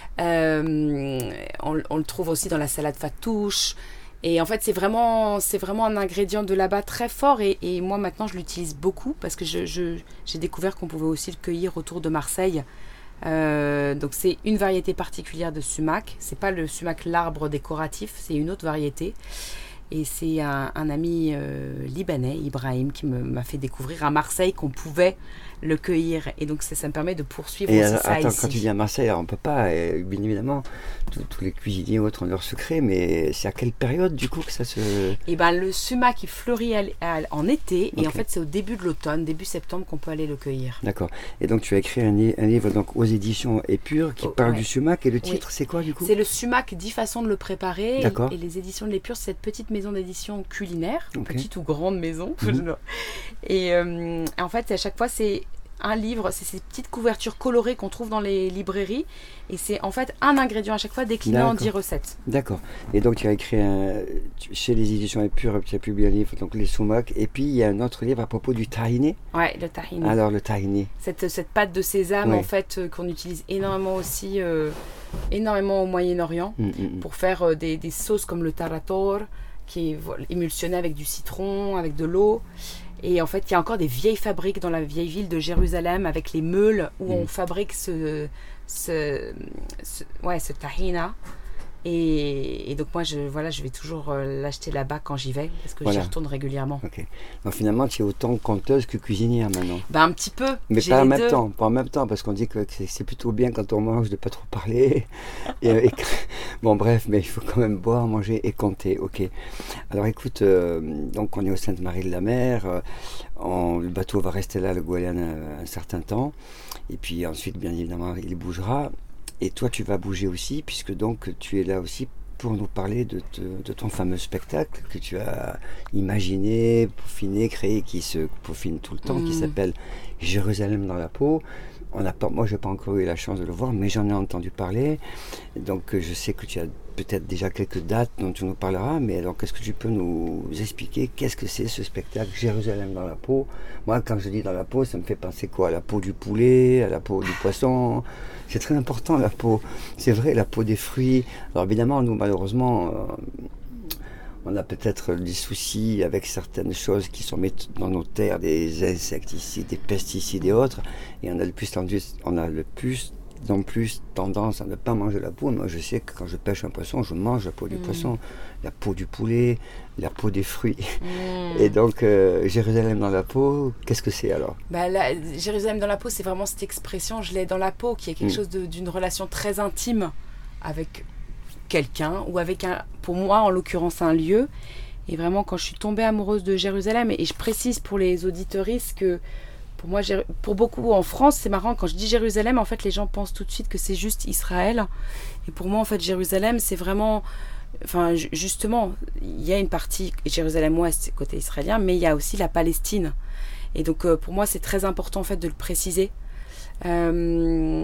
Speaker 2: Euh, on, on le trouve aussi dans la salade fatouche. Et en fait, c'est vraiment, c'est vraiment un ingrédient de là-bas très fort. Et, et moi, maintenant, je l'utilise beaucoup parce que je, je, j'ai découvert qu'on pouvait aussi le cueillir autour de Marseille. Euh, donc, c'est une variété particulière de sumac. C'est pas le sumac l'arbre décoratif, c'est une autre variété. Et c'est un, un ami euh, libanais, Ibrahim, qui me, m'a fait découvrir à Marseille qu'on pouvait le cueillir. Et donc ça, ça me permet de poursuivre
Speaker 1: Et
Speaker 2: aussi
Speaker 1: alors,
Speaker 2: ça
Speaker 1: attends,
Speaker 2: ici.
Speaker 1: quand tu dis à Marseille, alors on peut pas, euh, bien évidemment, tous, tous les cuisiniers ou autres ont leurs secrets, mais c'est à quelle période du coup que ça se...
Speaker 2: Et ben le sumac il fleurit à l- à l- en été et
Speaker 1: Ok.
Speaker 2: en fait c'est au début de l'automne, début septembre qu'on peut aller le cueillir.
Speaker 1: D'accord. Et donc tu as écrit un, li- un livre donc, aux éditions Épure qui
Speaker 2: Oh,
Speaker 1: parle
Speaker 2: ouais.
Speaker 1: du sumac, et le
Speaker 2: Oui.
Speaker 1: titre c'est quoi du coup?
Speaker 2: C'est le sumac, dix façons de le préparer. Et,
Speaker 1: D'accord.
Speaker 2: et les éditions de l'Épure, c'est cette petite maison d'édition culinaire,
Speaker 1: Ok.
Speaker 2: petite ou grande maison.
Speaker 1: Mhm.
Speaker 2: Et euh, en fait, à chaque fois, c'est un livre, c'est ces petites couvertures colorées qu'on trouve dans les librairies. Et c'est en fait un ingrédient à chaque fois décliné en
Speaker 1: D'accord.
Speaker 2: dix recettes.
Speaker 1: D'accord. Et donc tu as écrit un, tu- chez les éditions Épure, tu as publié un livre, donc les sumacs, et puis il y a un autre livre à propos du tahini.
Speaker 2: Ouais, le tahini.
Speaker 1: Alors le tahini.
Speaker 2: Cette, cette pâte de sésame,
Speaker 1: Oui.
Speaker 2: en fait, euh, qu'on utilise énormément aussi, euh, énormément au Moyen-Orient.
Speaker 1: Mm, mm, mm.
Speaker 2: Pour faire euh, des, des sauces comme le tarator, qui est voilà, émulsionné avec du citron, avec de l'eau. Et en fait, il y a encore des vieilles fabriques dans la vieille ville de Jérusalem avec les meules où
Speaker 1: Mm.
Speaker 2: on fabrique ce, ce, ce- ouais, ce tahina. Et, et donc moi, je, voilà, je vais toujours euh, l'acheter là-bas quand j'y vais, parce que
Speaker 1: Voilà.
Speaker 2: j'y retourne régulièrement.
Speaker 1: Ok. Donc finalement tu es autant conteuse que cuisinière maintenant.
Speaker 2: Ben, un petit peu.
Speaker 1: Mais
Speaker 2: j'ai
Speaker 1: pas en
Speaker 2: les
Speaker 1: même
Speaker 2: deux.
Speaker 1: temps, pas en même temps, parce qu'on dit que c'est c'est plutôt bien quand on mange de pas trop parler. Et, et que- bon bref, mais il faut quand même boire, manger et compter. Ok. Alors écoute, euh, donc on est au Sainte-Marie-de-la-Mer, euh, on- le bateau va rester là, le Goéland, un, un certain temps, et puis ensuite bien évidemment il bougera. Et toi tu vas bouger aussi, puisque donc tu es là aussi pour nous parler de, te- de ton fameux spectacle que tu as imaginé, peaufiné, créé, qui se peaufine tout le temps, qui
Speaker 2: Mm.
Speaker 1: s'appelle Jérusalem dans la peau. On n'a pas, moi, je n'ai pas encore eu la chance de le voir, mais j'en ai entendu parler. Donc, euh, je sais que tu as peut-être déjà quelques dates dont tu nous parleras. Mais alors, qu'est-ce que tu peux nous expliquer? Qu'est-ce que c'est ce spectacle Jérusalem dans la peau? Moi, quand je dis dans la peau, ça me fait penser quoi? À la peau du poulet, à la peau du poisson. C'est très important, la peau. C'est vrai, la peau des fruits. Alors, évidemment, nous, malheureusement, euh, on a peut-être des soucis avec certaines choses qui sont mises dans nos terres, des insecticides, des pesticides et autres, et on a le plus tendu- on a le plus en plus tendance à ne pas manger la peau. Moi, je sais que quand je pêche un poisson, je mange la peau du
Speaker 2: Mm.
Speaker 1: poisson, la peau du poulet, la peau des fruits.
Speaker 2: Mm.
Speaker 1: Et donc, euh, Jérusalem dans la peau, qu'est-ce que c'est alors?
Speaker 2: Bah là, Jérusalem dans la peau, c'est vraiment cette expression, je l'ai dans la peau, qui est quelque
Speaker 1: Mm.
Speaker 2: chose de- d'une relation très intime avec quelqu'un, ou avec un, pour moi en l'occurrence, un lieu. Et vraiment, quand je suis tombée amoureuse de Jérusalem, et je précise pour les auditeuristes que pour moi, Jéru- pour beaucoup en France, c'est marrant, quand je dis Jérusalem, en fait, les gens pensent tout de suite que c'est juste Israël. Et pour moi, en fait, Jérusalem, c'est vraiment... Enfin, ju- justement, il y a une partie Jérusalem-Ouest, côté israélien, mais il y a aussi la Palestine. Et donc, euh, pour moi, c'est très important, en fait, de le préciser. Euh,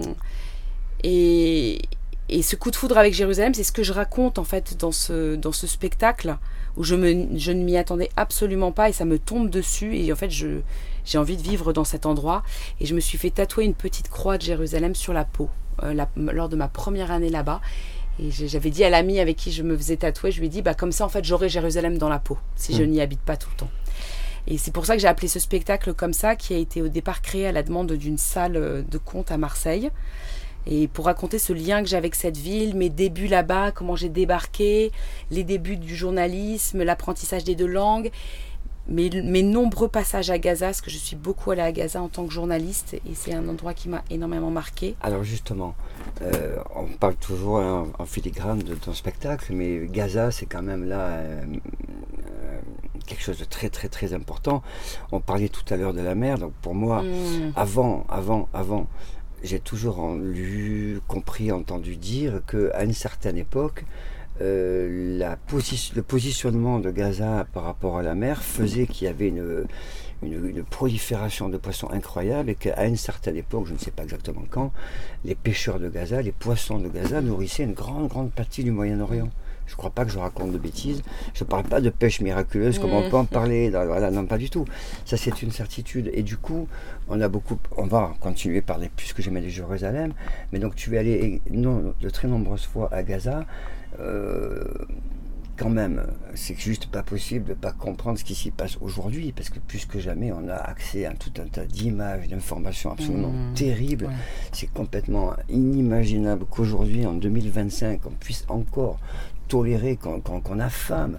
Speaker 2: et, et ce coup de foudre avec Jérusalem, c'est ce que je raconte, en fait, dans ce, dans ce spectacle, où je, me, je ne m'y attendais absolument pas, et ça me tombe dessus, et en fait, je, j'ai envie de vivre dans cet endroit. Et je me suis fait tatouer une petite croix de Jérusalem sur la peau, euh, la- lors de ma première année là-bas. Et j'ai- j'avais dit à l'ami avec qui je me faisais tatouer, je lui ai dit, bah, comme ça, en fait, j'aurai Jérusalem dans la peau, si je
Speaker 1: Mm.
Speaker 2: n'y habite pas tout le temps. Et c'est pour ça que j'ai appelé ce spectacle comme ça, qui a été au départ créé à la demande d'une salle euh, de conte à Marseille. Et pour raconter ce lien que j'ai avec cette ville, mes débuts là-bas, comment j'ai débarqué, les débuts du journalisme, l'apprentissage des deux langues, mes, mes nombreux passages à Gaza, parce que je suis beaucoup allée à Gaza en tant que journaliste, et c'est un endroit qui m'a énormément marqué.
Speaker 1: Alors justement, euh, on parle toujours hein, en filigrane de ton spectacle, mais Gaza, c'est quand même là euh, euh, quelque chose de très très très important. On parlait tout à l'heure de la mer, donc pour moi,
Speaker 2: Mm.
Speaker 1: avant, avant, avant, j'ai toujours en- lu, compris, entendu dire qu'à une certaine époque, euh, la posi- le positionnement de Gaza par rapport à la mer faisait qu'il y avait une, une, une prolifération de poissons incroyable, et qu'à une certaine époque, je ne sais pas exactement quand, les pêcheurs de Gaza, les poissons de Gaza nourrissaient une grande, grande partie du Moyen-Orient. Je ne crois pas que je raconte de bêtises. Je ne parle pas de pêche miraculeuse comme on peut en parler. Dans- voilà, non, pas du tout. Ça, c'est une certitude. Et du coup, on a beaucoup. On va continuer par les, puisque j'aimais les Jérusalem. Mais donc, tu es allé non, de très nombreuses fois à Gaza. Euh, quand même, c'est juste pas possible de ne pas comprendre ce qui s'y passe aujourd'hui, parce que plus que jamais, on a accès à tout un tas d'images, d'informations absolument
Speaker 2: Mmh.
Speaker 1: terribles.
Speaker 2: Ouais.
Speaker 1: C'est complètement inimaginable qu'aujourd'hui, en deux mille vingt-cinq, on puisse encore tolérer, qu'on qu'on- qu'on affame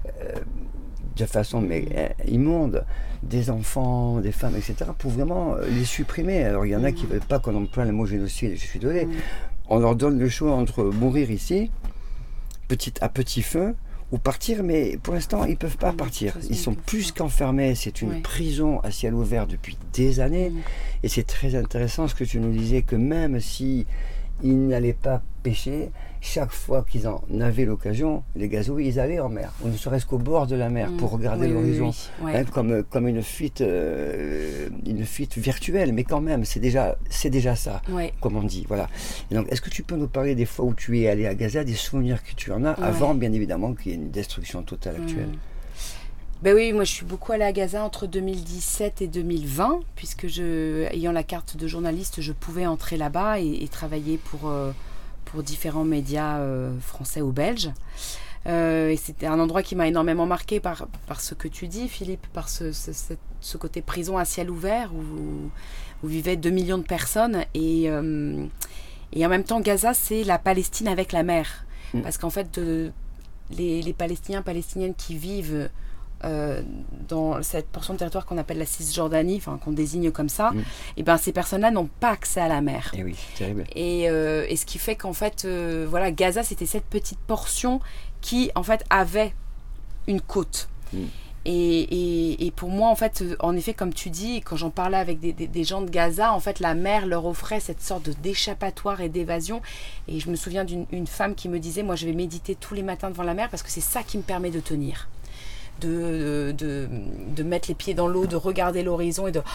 Speaker 1: euh, de façon mais, euh, immonde des enfants, des femmes, et cetera, pour vraiment euh, les supprimer. Alors il y en a qui ne veulent pas qu'on emploie le mot génocide, je suis désolé. On leur donne le choix entre mourir ici, petit, à petit feu, ou partir, mais pour l'instant, ils ne peuvent pas partir. Ils sont plus qu'enfermés. C'est une
Speaker 2: ouais. prison
Speaker 1: à ciel ouvert depuis des années. Mmh. Et c'est très intéressant ce que tu nous disais, que même si ils n'allaient pas pêcher, chaque fois qu'ils en avaient l'occasion, les gazouilles, ils allaient en mer, ou ne serait-ce qu'au bord de la mer, mmh. pour regarder oui, l'horizon, oui, oui. Ouais. Hein, comme, comme une fuite, euh, une fuite virtuelle, mais quand même, c'est déjà, c'est déjà ça, ouais. comme on dit. Voilà. Et donc, est-ce que tu peux nous parler des fois où tu es allé à Gaza, des souvenirs que tu en as, ouais. avant, bien évidemment, qu'il y ait une destruction totale actuelle?
Speaker 2: mmh. Ben oui, moi je suis beaucoup allée à Gaza entre deux mille dix-sept et deux mille vingt, puisque je, ayant la carte de journaliste, je pouvais entrer là-bas et, et travailler pour, euh, pour différents médias euh, français ou belges. Euh, et c'était un endroit qui m'a énormément marqué par, par ce que tu dis, Philippe, par ce, ce, ce côté prison à ciel ouvert où, où vivaient deux millions de personnes. Et, euh, et en même temps, Gaza, c'est la Palestine avec la mer. Mmh. Parce qu'en fait, de, les, les Palestiniens, Palestiniennes qui vivent Euh, dans cette portion de territoire qu'on appelle la Cisjordanie, enfin qu'on désigne comme ça, mmh. et ben ces personnes-là n'ont pas accès à la mer.
Speaker 1: Et oui, c'est terrible.
Speaker 2: Et, euh, et ce qui fait qu'en fait, euh, voilà, Gaza, c'était cette petite portion qui, en fait, avait une côte. Mmh. Et, et, et pour moi, en fait, en effet, comme tu dis, quand j'en parlais avec des, des, des gens de Gaza, en fait, la mer leur offrait cette sorte de d'échappatoire et d'évasion. Et je me souviens d'une une femme qui me disait, moi, je vais méditer tous les matins devant la mer parce que c'est ça qui me permet de tenir. De, de, de mettre les pieds dans l'eau, de regarder l'horizon et de,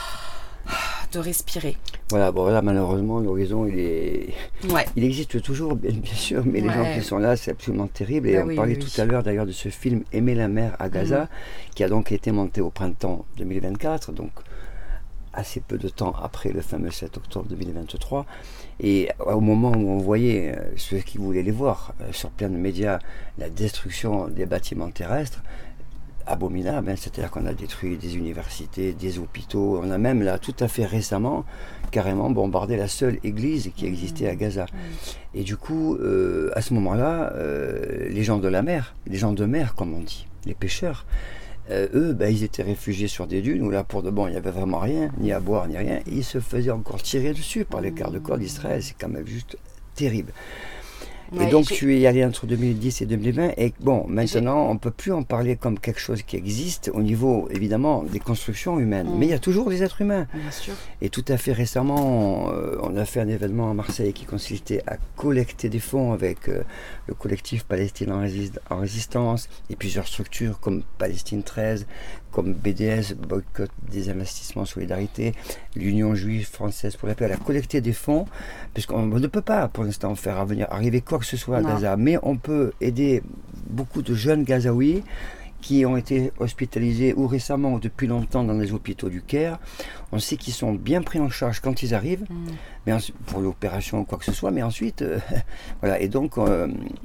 Speaker 2: de respirer.
Speaker 1: Voilà, bon là malheureusement l'horizon il est,
Speaker 2: ouais.
Speaker 1: il existe toujours bien, bien sûr, mais ouais. les gens qui sont là c'est absolument terrible. Et bah, on oui, parlait oui, tout oui. à l'heure d'ailleurs de ce film Aimer la mer à Gaza, mmh. qui a donc été monté au printemps deux mille vingt-quatre, donc assez peu de temps après le fameux sept octobre deux mille vingt-trois. Et au moment où on voyait euh, ceux qui voulaient les voir euh, sur plein de médias, la destruction des bâtiments terrestres, abominable, hein, c'est-à-dire qu'on a détruit des universités, des hôpitaux, on a même là tout à fait récemment carrément bombardé la seule église qui existait à Gaza. Mmh. Et du coup, euh, à ce moment-là, euh, les gens de la mer, les gens de mer comme on dit, les pêcheurs, euh, eux, bah, ils étaient réfugiés sur des dunes où là pour de bon, il n'y avait vraiment rien, ni à boire, ni rien, et ils se faisaient encore tirer dessus par les gardes-corps d'Israël, c'est quand même juste terrible. Ouais, et donc j'ai... tu es allé entre deux mille dix et deux mille vingt et bon, maintenant j'ai... on ne peut plus en parler comme quelque chose qui existe au niveau évidemment des constructions humaines, mmh. mais il y a toujours des êtres humains.
Speaker 2: Bien sûr.
Speaker 1: Et tout à fait récemment, euh, on a fait un événement à Marseille qui consistait à collecter des fonds avec euh, le collectif Palestine en, résist- en résistance et plusieurs structures comme Palestine treize, comme B D S, Boycott des investissements solidarité, l'Union juive française pour la paix. Elle a collecté des fonds, puisqu'on ne peut pas pour l'instant faire venir, arriver quoi que ce soit à non. Gaza, mais on peut aider beaucoup de jeunes Gazaouis qui ont été hospitalisés ou récemment ou depuis longtemps dans les hôpitaux du Caire. On sait qu'ils sont bien pris en charge quand ils arrivent, mm. mais ensuite, pour l'opération ou quoi que ce soit, mais ensuite, euh, voilà. Et donc, euh,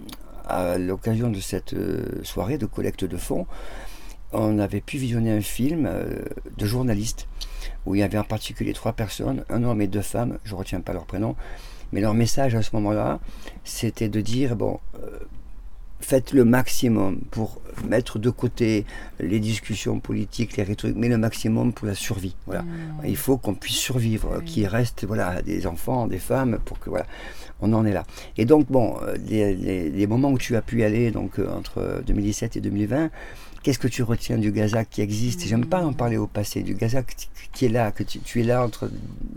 Speaker 1: à l'occasion de cette euh, soirée de collecte de fonds, on avait pu visionner un film euh, de journalistes où il y avait en particulier trois personnes, un homme et deux femmes, je ne retiens pas leur prénom, mais leur message à ce moment-là, c'était de dire, bon, euh, faites le maximum pour mettre de côté les discussions politiques, les rhétoriques, mais le maximum pour la survie. Voilà. Mmh. Il faut qu'on puisse survivre, mmh. qu'il reste voilà, des enfants, des femmes, pour que voilà, on en est là. Et donc, bon, les, les, les moments où tu as pu y aller, donc euh, entre deux mille dix-sept et deux mille vingt, qu'est-ce que tu retiens du Gaza qui existe? mmh. J'aime pas en parler au passé, du Gaza qui est là, que tu, tu es là entre...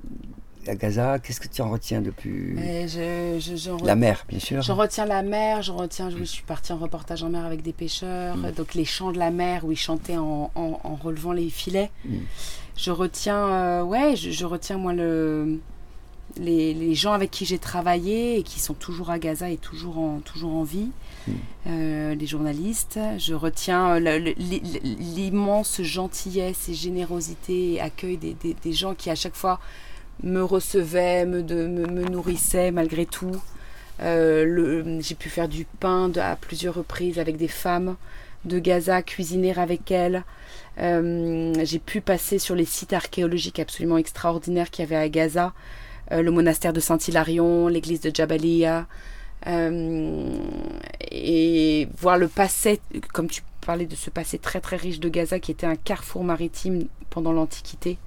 Speaker 1: à Gaza, qu'est-ce que tu en retiens de plus
Speaker 2: je, je, je
Speaker 1: La mer, bien sûr.
Speaker 2: Je retiens la mer, je retiens, je suis partie en reportage en mer avec des pêcheurs, mmh. donc les chants de la mer où ils chantaient en, en, en relevant les filets. Mmh. Je retiens, euh, ouais, je, je retiens moi le, les, les gens avec qui j'ai travaillé et qui sont toujours à Gaza et toujours en, toujours en vie. Mmh. Euh, les journalistes, je retiens le, le, l'immense gentillesse et générosité et accueil des, des, des gens qui à chaque fois me recevaient, me, de, me, me nourrissaient malgré tout. Euh, le, j'ai pu faire du pain de, à plusieurs reprises avec des femmes de Gaza, cuisiner avec elles. Euh, j'ai pu passer sur les sites archéologiques absolument extraordinaires qu'il y avait à Gaza, euh, le monastère de Saint-Hilarion, l'église de Jabalia, euh, et voir le passé, comme tu parler de ce passé très très riche de Gaza qui était un carrefour maritime pendant l'Antiquité.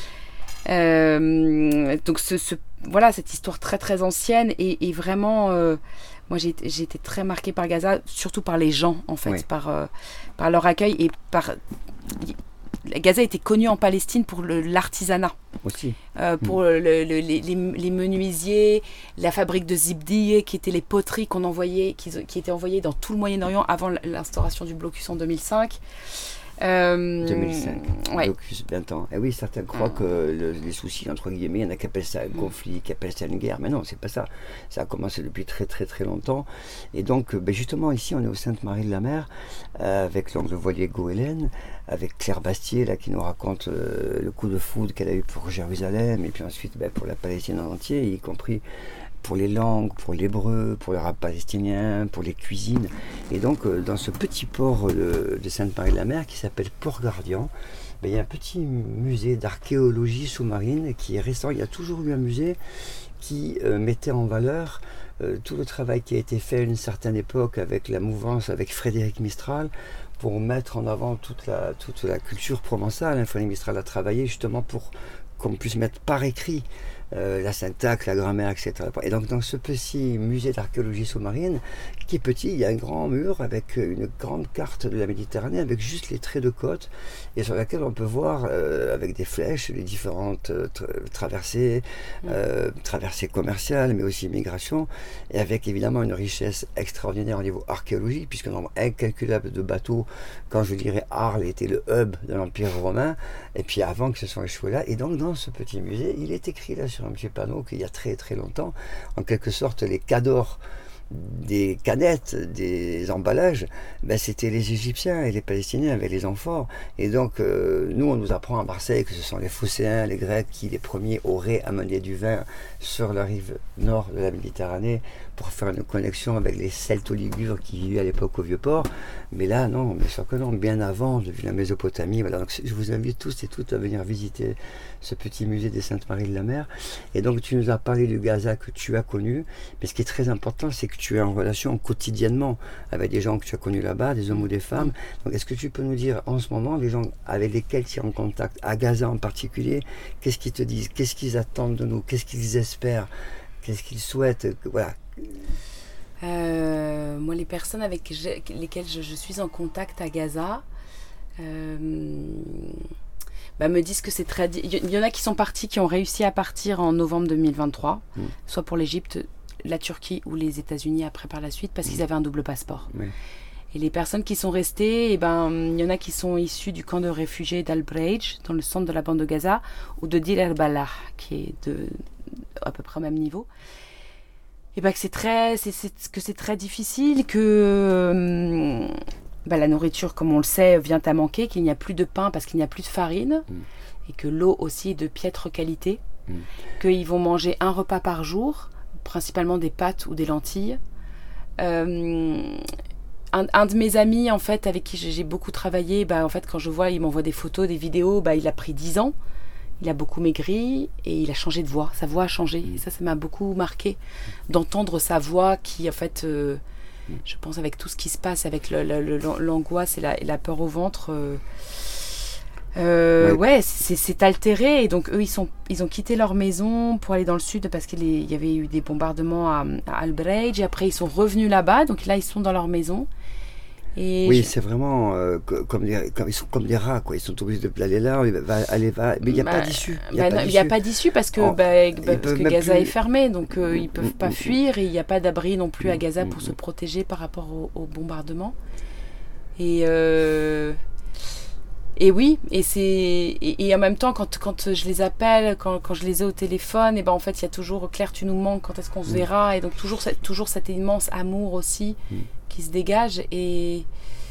Speaker 2: Euh, donc ce, ce, voilà, cette histoire très très ancienne et, et vraiment, euh, moi j'ai, j'ai été très marquée par Gaza, surtout par les gens en fait, oui. par, euh, par leur accueil et par... Gaza était connu en Palestine pour le, l'artisanat.
Speaker 1: Aussi.
Speaker 2: Euh, pour mmh. le, le, les, les, les menuisiers, la fabrique de zibdi, qui étaient les poteries qu'on envoyait, qui, qui étaient envoyées dans tout le Moyen-Orient avant l'instauration du blocus en deux mille cinq.
Speaker 1: Euh, deux mille cinq,
Speaker 2: ouais.
Speaker 1: blocus, vingt ans. Et oui, certains croient mmh. que le, les soucis, entre guillemets, il y en a qui appellent ça un conflit, qui appellent ça une guerre. Mais non, c'est pas ça. Ça a commencé depuis très très très longtemps. Et donc, ben justement, ici, on est au Sainte-Marie-de-la-Mer, euh, avec l'oncle voilier Goélen, avec Claire Bastier, là, qui nous raconte euh, le coup de foudre qu'elle a eu pour Jérusalem, et puis ensuite ben, pour la Palestine en entier, y compris pour les langues, pour l'hébreu, pour l'arabe palestinien, pour les cuisines. Et donc, euh, dans ce petit port de, de Sainte-Marie-de-la-Mer, qui s'appelle Port-Gardian, ben, il y a un petit musée d'archéologie sous-marine qui est récent. Il y a toujours eu un musée qui euh, mettait en valeur euh, tout le travail qui a été fait à une certaine époque avec la mouvance, avec Frédéric Mistral, pour mettre en avant toute la, toute la culture provençale. Hein. Frédéric Mistral a travaillé justement pour qu'on puisse mettre par écrit Euh, la syntaxe, la grammaire, et cetera. Et donc dans ce petit musée d'archéologie sous-marine, qui est petit, il y a un grand mur avec une grande carte de la Méditerranée, avec juste les traits de côte, et sur laquelle on peut voir, euh, avec des flèches, les différentes euh, tra traversées, euh, traversées commerciales, mais aussi migration, et avec évidemment une richesse extraordinaire au niveau archéologique, puisqu'un nombre incalculable de bateaux, quand je dirais Arles était le hub de l'Empire romain, et puis avant que ce soit échoué là, et donc dans ce petit musée, il est écrit là sur un petit panneau qu'il y a très très longtemps, en quelque sorte les cadors des canettes, des emballages, ben c'était les Égyptiens et les Palestiniens avec les amphores. Et donc euh, nous on nous apprend à Marseille que ce sont les Phocéens, les Grecs qui les premiers auraient amené du vin sur la rive nord de la Méditerranée pour faire une connexion avec les Celto-Ligures qui vivaient à l'époque au Vieux-Port. Mais là non, bien sûr que non, bien avant, depuis la Mésopotamie. Voilà. Donc je vous invite tous et toutes à venir visiter ce petit musée des Sainte-Marie-de-la-Mer. Et donc tu nous as parlé du Gaza que tu as connu, mais ce qui est très important, c'est que tu es en relation quotidiennement avec des gens que tu as connus là-bas, des hommes ou des femmes. Donc est-ce que tu peux nous dire en ce moment, les gens avec lesquels tu es en contact, à Gaza en particulier, qu'est-ce qu'ils te disent, qu'est-ce qu'ils attendent de nous, qu'est-ce qu'ils espèrent, qu'est-ce qu'ils souhaitent, voilà.
Speaker 2: Euh, moi, les personnes avec lesquelles je, je suis en contact à Gaza euh, bah, me disent que c'est très... Il y en a qui sont partis, qui ont réussi à partir en novembre deux mille vingt-trois, mmh. soit pour l'Égypte, la Turquie ou les États-Unis après par la suite, parce mmh. qu'ils avaient un double passeport. Oui. Et les personnes qui sont restées, eh ben, il y en a qui sont issues du camp de réfugiés d'Al-Breij, dans le centre de la bande de Gaza, ou de Dir el-Balah, qui est de, à peu près au même niveau. Et ben, que c'est très, c'est, c'est, que c'est très difficile, que euh, ben, la nourriture, comme on le sait, vient à manquer, qu'il n'y a plus de pain parce qu'il n'y a plus de farine, mmh. et que l'eau aussi est de piètre qualité, mmh. qu'ils vont manger un repas par jour, principalement des pâtes ou des lentilles. Euh, un, un de mes amis, en fait, avec qui j'ai beaucoup travaillé, bah, en fait, quand je vois, il m'envoie des photos, des vidéos, bah, il a pris dix ans, il a beaucoup maigri et il a changé de voix. Sa voix a changé. Et ça, ça m'a beaucoup marqué d'entendre sa voix qui, en fait, euh, je pense, avec tout ce qui se passe, avec le, le, le, l'angoisse et la, et la peur au ventre, euh, Euh, ouais, ouais c'est, c'est altéré. Et donc eux, ils, sont, ils ont quitté leur maison pour aller dans le sud parce qu'il y avait eu des bombardements à, à Al-Breij. Et après, ils sont revenus là-bas. Donc là, ils sont dans leur maison. Et
Speaker 1: oui,
Speaker 2: je...
Speaker 1: c'est vraiment euh, comme, des, comme ils sont comme des rats, quoi. Ils sont obligés d'aller là, va, aller, va. Mais il n'y a
Speaker 2: bah,
Speaker 1: pas d'issue.
Speaker 2: Il n'y a, a pas d'issue parce que, oh, bah, bah, parce que Gaza plus... est fermé. Donc euh, ils ne peuvent pas fuir. Et il n'y a pas d'abri non plus à Gaza pour se protéger par rapport au, au bombardement. Et... Euh... Et oui, et, c'est, et, et en même temps, quand, quand je les appelle, quand, quand je les ai au téléphone, et ben en fait, il y a toujours « Claire, tu nous manques, quand est-ce qu'on se mmh. verra ?» Et donc toujours, toujours cet immense amour aussi mmh. qui se dégage. Et,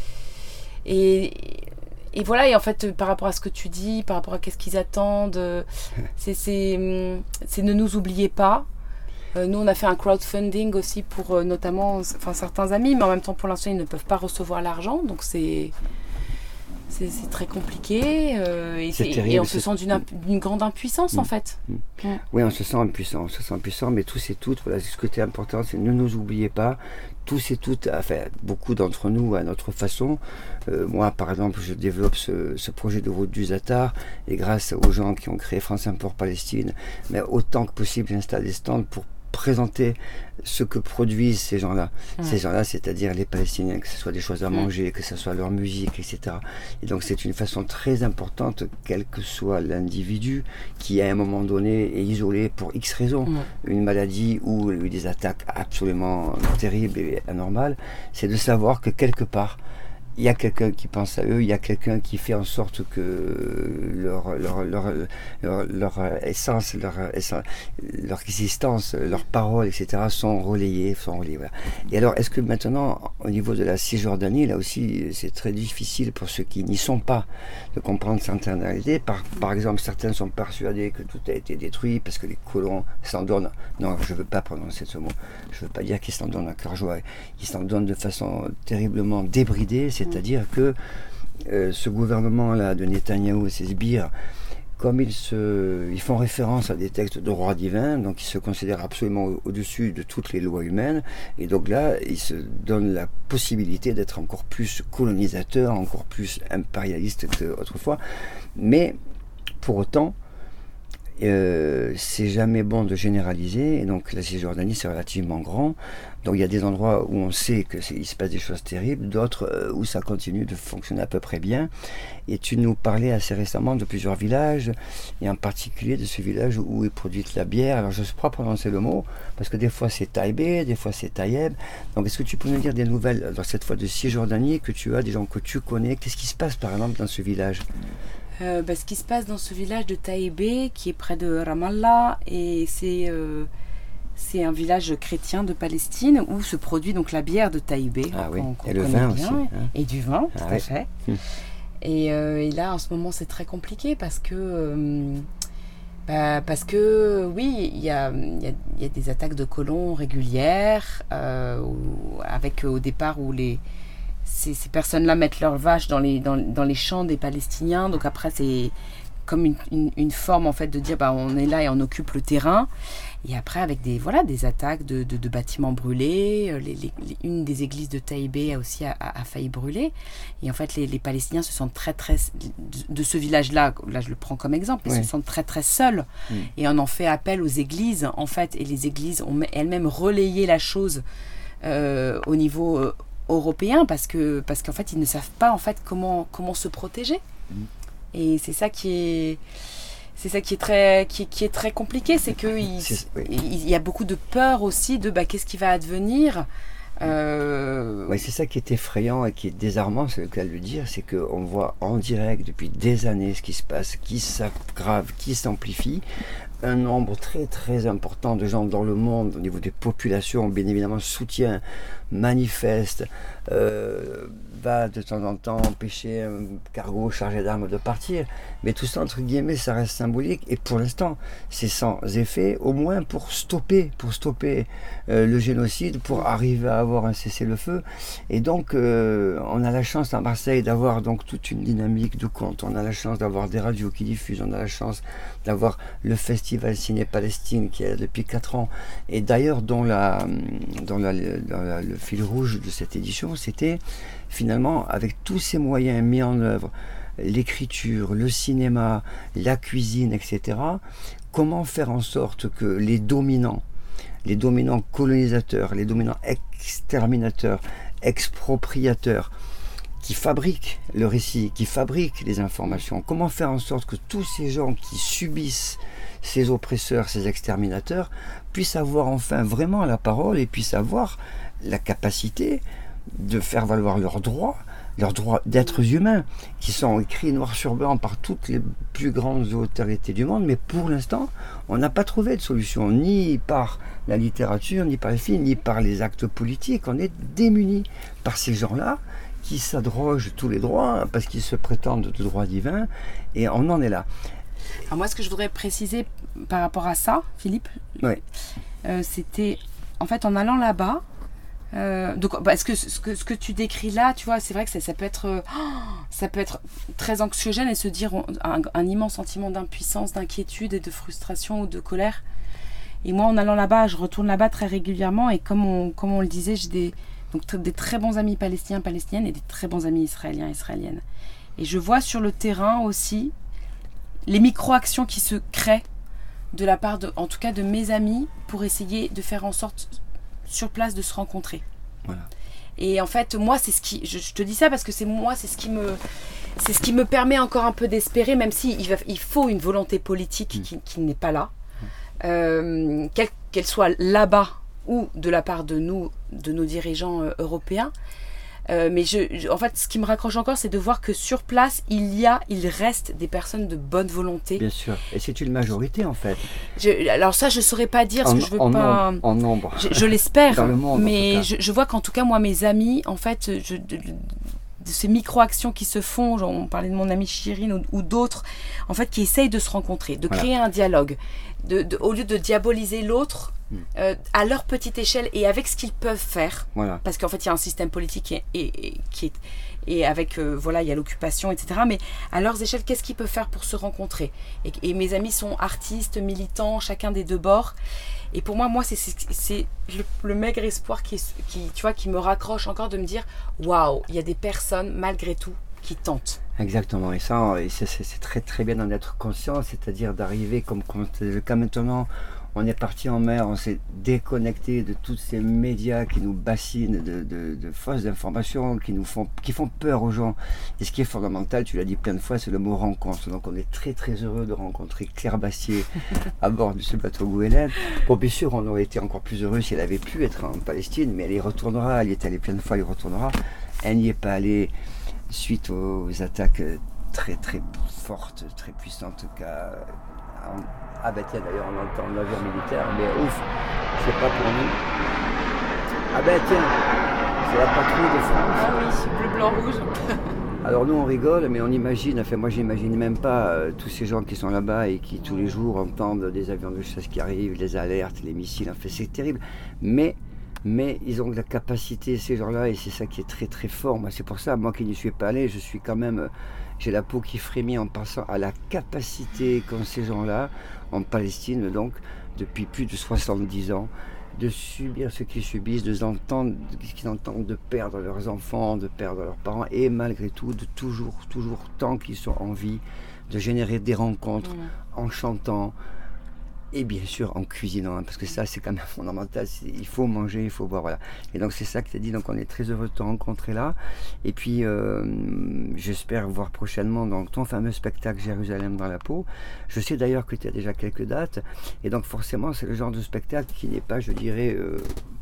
Speaker 2: et, et voilà, et en fait, par rapport à ce que tu dis, par rapport à qu'est-ce qu'ils attendent, c'est, c'est, c'est ne nous oubliez pas. Euh, nous, on a fait un crowdfunding aussi pour euh, notamment enfin, certains amis, mais en même temps, pour l'instant, ils ne peuvent pas recevoir l'argent. Donc c'est... C'est, c'est très compliqué euh, et,
Speaker 1: C'est
Speaker 2: c'est-
Speaker 1: terrible,
Speaker 2: et on se
Speaker 1: c'est-
Speaker 2: sent d'une, imp- d'une grande impuissance
Speaker 1: Mm.
Speaker 2: en fait.
Speaker 1: Mm.
Speaker 2: Mm.
Speaker 1: Oui, on se sent impuissant, on se sent impuissant, mais tous et toutes, voilà, ce qui était important, c'est ne nous oubliez pas, tous et toutes, enfin, beaucoup d'entre nous à notre façon. Euh, moi, par exemple, je développe ce, ce projet de route du Zatar, et grâce aux gens qui ont créé France Import Palestine, mais autant que possible, j'installe des stands pour présenter ce que produisent ces gens-là.
Speaker 2: Mm.
Speaker 1: Ces gens-là, c'est-à-dire les Palestiniens, que ce soit des choses à
Speaker 2: Mm.
Speaker 1: manger, que ce soit leur musique, et cetera. Et donc c'est une façon très importante, quel que soit l'individu, qui à un moment donné est isolé pour X raisons,
Speaker 2: Mm.
Speaker 1: une maladie ou eu des attaques absolument terribles et anormales, c'est de savoir que quelque part, il y a quelqu'un qui pense à eux, il y a quelqu'un qui fait en sorte que leur, leur, leur, leur, leur essence, leur, essence, leur existence, leurs paroles, et cetera sont relayées. Sont relayées voilà. Et alors, est-ce que maintenant, au niveau de la Cisjordanie, là aussi, c'est très difficile pour ceux qui n'y sont pas de comprendre certaines réalités. Par, par exemple, certains sont persuadés que tout a été détruit parce que les colons s'en donnent. Non, je ne veux pas prononcer ce mot. Je ne veux pas dire qu'ils s'en donnent à cœur joie. Ils s'en donnent de façon terriblement débridée. C'est-à-dire que euh, ce gouvernement-là de Netanyahou et ses sbires, comme ils, se, ils font référence à des textes de droit divin, donc ils se considèrent absolument au- au-dessus de toutes les lois humaines, et donc là, ils se donnent la possibilité d'être encore plus colonisateurs, encore plus impérialistes qu'autrefois. Mais pour autant, euh, c'est jamais bon de généraliser, et donc la Cisjordanie c'est relativement grand, donc il y a des endroits où on sait qu'il se passe des choses terribles, d'autres euh, où ça continue de fonctionner à peu près bien, et tu nous parlais assez récemment de plusieurs villages, et en particulier de ce village où est produite la bière. Alors je ne sais pas prononcer le mot, parce que des fois c'est Taïbé, des fois c'est Taïeb, donc est-ce que tu peux nous dire des nouvelles, alors cette fois de Cisjordanie, que tu as, des gens que tu connais, qu'est-ce qui se passe par exemple dans ce village?
Speaker 2: Euh, bah, ce qui se passe dans ce village de Taïbé, qui est près de Ramallah, et c'est, euh, c'est un village chrétien de Palestine où se produit donc la bière de Taïbé.
Speaker 1: Ah oui,
Speaker 2: qu'on- qu'on
Speaker 1: et le
Speaker 2: connaît
Speaker 1: vin
Speaker 2: bien,
Speaker 1: aussi, hein.
Speaker 2: Et du vin,
Speaker 1: Ah
Speaker 2: tout
Speaker 1: oui.
Speaker 2: à fait.
Speaker 1: Hum.
Speaker 2: Et, euh, et là, en ce moment, c'est très compliqué parce que, euh, bah, parce que oui, il y a, il y a- il y a des attaques de colons régulières, euh, où- avec euh, au départ où les, ces, ces personnes-là mettent leurs vaches dans les, dans, dans les champs des Palestiniens. Donc après, c'est comme une, une, une forme en fait de dire bah, on est là et on occupe le terrain. Et après, avec des, voilà, des attaques de, de, de bâtiments brûlés, euh, les, les- les- une des églises de Taïbé a aussi a, a- a failli brûler. Et en fait, les, les Palestiniens se sentent très, très, de, de ce village-là, là je le prends comme exemple, ils
Speaker 1: Ouais.
Speaker 2: se sentent très, très seuls.
Speaker 1: Mm.
Speaker 2: Et on en fait appel aux églises, en fait, et les églises ont elles-mêmes relayé la chose euh, au niveau euh, européen, parce que, parce qu'en fait, ils ne savent pas en fait comment, comment se protéger.
Speaker 1: Mm.
Speaker 2: Et c'est ça qui est... C'est ça qui est très, qui, qui est très compliqué, c'est qu'il
Speaker 1: C'est- oui.
Speaker 2: il y a beaucoup de peur aussi de bah, qu'est-ce qui va advenir. Euh,
Speaker 1: Ouais, c'est ça qui est effrayant et qui est désarmant, c'est le cas de le dire, c'est qu'on voit en direct depuis des années ce qui se passe, qui s'aggrave, qui s'amplifie. Un nombre très très important de gens dans le monde, au niveau des populations, bien évidemment, soutient, manifeste, euh, va de temps en temps empêcher un cargo chargé d'armes de partir. Mais tout ça, entre guillemets, ça reste symbolique. Et pour l'instant, c'est sans effet, au moins pour stopper, pour stopper euh, le génocide, pour arriver à avoir un cessez-le-feu. Et donc, euh, on a la chance à Marseille d'avoir donc toute une dynamique de compte. On a la chance d'avoir des radios qui diffusent. On a la chance d'avoir le festival Ciné Palestine qui est là depuis quatre ans. Et d'ailleurs, dont, la, dont la, dans la- le fil rouge de cette édition, c'était finalement, avec tous ces moyens mis en œuvre, l'écriture, le cinéma, la cuisine, et cetera, comment faire en sorte que les dominants, les dominants colonisateurs, les dominants exterminateurs, expropriateurs, qui fabriquent le récit, qui fabriquent les informations, comment faire en sorte que tous ces gens qui subissent ces oppresseurs, ces exterminateurs, puissent avoir enfin vraiment la parole et puissent avoir la capacité de faire valoir leurs droits, leurs droits d'êtres humains, qui sont écrits noir sur blanc par toutes les plus grandes autorités du monde, mais pour l'instant, on n'a pas trouvé de solution, ni par la littérature, ni par les films, ni par les actes politiques. On est démunis par ces gens-là qui s'adrogent tous les droits parce qu'ils se prétendent de droits divins, et on en est là.
Speaker 2: Alors moi, ce que je voudrais préciser par rapport à ça, Philippe,
Speaker 1: Oui.
Speaker 2: euh, c'était en fait en allant là-bas, Euh, donc, parce que ce, que ce que tu décris là, tu vois, c'est vrai que ça, ça peut être, euh, ça peut être très anxiogène et se dire on- un, un immense sentiment d'impuissance, d'inquiétude et de frustration ou de colère. Et moi, en allant là-bas, je retourne là-bas très régulièrement et comme on, comme on le disait, j'ai des, donc, t- des très bons amis palestiniens, palestiniennes et des très bons amis israéliens, israéliennes. Et je vois sur le terrain aussi les micro-actions qui se créent de la part, de, en tout cas, de mes amis pour essayer de faire en sorte sur place de se rencontrer.
Speaker 1: Voilà.
Speaker 2: Et en fait, moi, c'est ce qui, je, je te dis ça parce que c'est moi, c'est ce qui me, c'est ce qui me permet encore un peu d'espérer, même si il, va, il faut une volonté politique
Speaker 1: Mmh.
Speaker 2: qui, qui n'est pas là, euh, quelle qu'elle soit là-bas ou de la part de nous, de nos dirigeants euh, européens. Euh, mais je, je- en fait, ce qui me raccroche encore, c'est de voir que sur place, il y a, il reste des personnes de bonne volonté.
Speaker 1: Bien sûr. Et c'est une majorité, en fait.
Speaker 2: Je- alors ça, je saurais pas dire, parce
Speaker 1: En,
Speaker 2: que je veux
Speaker 1: en
Speaker 2: pas.
Speaker 1: nombre. En nombre.
Speaker 2: Je, je l'espère,
Speaker 1: Dans le monde, en
Speaker 2: mais
Speaker 1: tout cas.
Speaker 2: je, je vois qu'en tout cas, moi, mes amis, en fait, je, de, de- de ces micro-actions qui se font, genre, on parlait de mon amie Chirine ou, ou d'autres, en fait, qui essayent de se rencontrer, de
Speaker 1: Voilà.
Speaker 2: créer un dialogue, de, de- au lieu de diaboliser l'autre,
Speaker 1: Mm.
Speaker 2: euh, à leur petite échelle et avec ce qu'ils peuvent faire,
Speaker 1: Voilà.
Speaker 2: parce qu'en fait, il y a un système politique et, et- et- qui est et avec euh, voilà, il y a l'occupation, et cetera. Mais à leurs échelles, qu'est-ce qu'ils peuvent faire pour se rencontrer? Et, et mes amis sont artistes, militants, chacun des deux bords. Et pour moi, moi, c'est, c'est, c'est le, le maigre espoir qui, est- qui, tu vois, qui me raccroche encore de me dire, waouh, il y a des personnes malgré tout qui tentent.
Speaker 1: Exactement. Et ça, et c'est, c'est- c'est très très bien d'en être conscient, c'est-à-dire d'arriver comme comme c'est le cas maintenant. On est parti en mer, on s'est déconnecté de tous ces médias qui nous bassinent de, de- de fausses informations, qui nous font, qui font peur aux gens. Et ce qui est fondamental, tu l'as dit plein de fois, c'est le mot rencontre. Donc on est très très heureux de rencontrer Claire Bastier à bord de ce bateau Goéland. Bon, bien sûr, on aurait été encore plus heureux si elle avait pu être en Palestine, mais elle y retournera. Elle y est allée plein de fois, elle y retournera. Elle n'y est pas allée suite aux attaques très très fortes, très puissantes qu'a ah ben tiens, d'ailleurs on entend l'avion militaire, mais ouf, c'est pas pour nous. Ah ben tiens, c'est la patrouille de France.
Speaker 2: Ah oui, bleu, blanc, rouge.
Speaker 1: Alors nous on rigole, mais on imagine, enfin moi j'imagine même pas euh, tous ces gens qui sont là-bas et qui tous les jours entendent des avions de chasse qui arrivent, les alertes, les missiles, enfin c'est terrible. Mais, mais ils ont de la capacité ces gens-là et c'est ça qui est très très fort. Moi c'est pour ça, moi qui n'y suis pas allé, je suis quand même, euh, j'ai la peau qui frémit en passant à la capacité qu'ont ces gens-là en Palestine, donc depuis plus de soixante-dix ans, de subir ce qu'ils subissent, de entendre ce qu'ils entendent, de perdre leurs enfants, de perdre leurs parents, et malgré tout, de toujours, toujours, tant qu'ils sont en vie, de générer des rencontres
Speaker 2: Mmh.
Speaker 1: en chantant, et bien sûr en cuisinant, hein, parce que ça c'est quand même fondamental, c'est- il faut manger, il faut boire, voilà. Et donc c'est ça que tu as dit, donc on est très heureux de te rencontrer là, et puis euh, j'espère voir prochainement donc, ton fameux spectacle Jérusalem dans la peau. Je sais d'ailleurs que tu as déjà quelques dates, et donc forcément c'est le genre de spectacle qui n'est pas, je dirais, euh,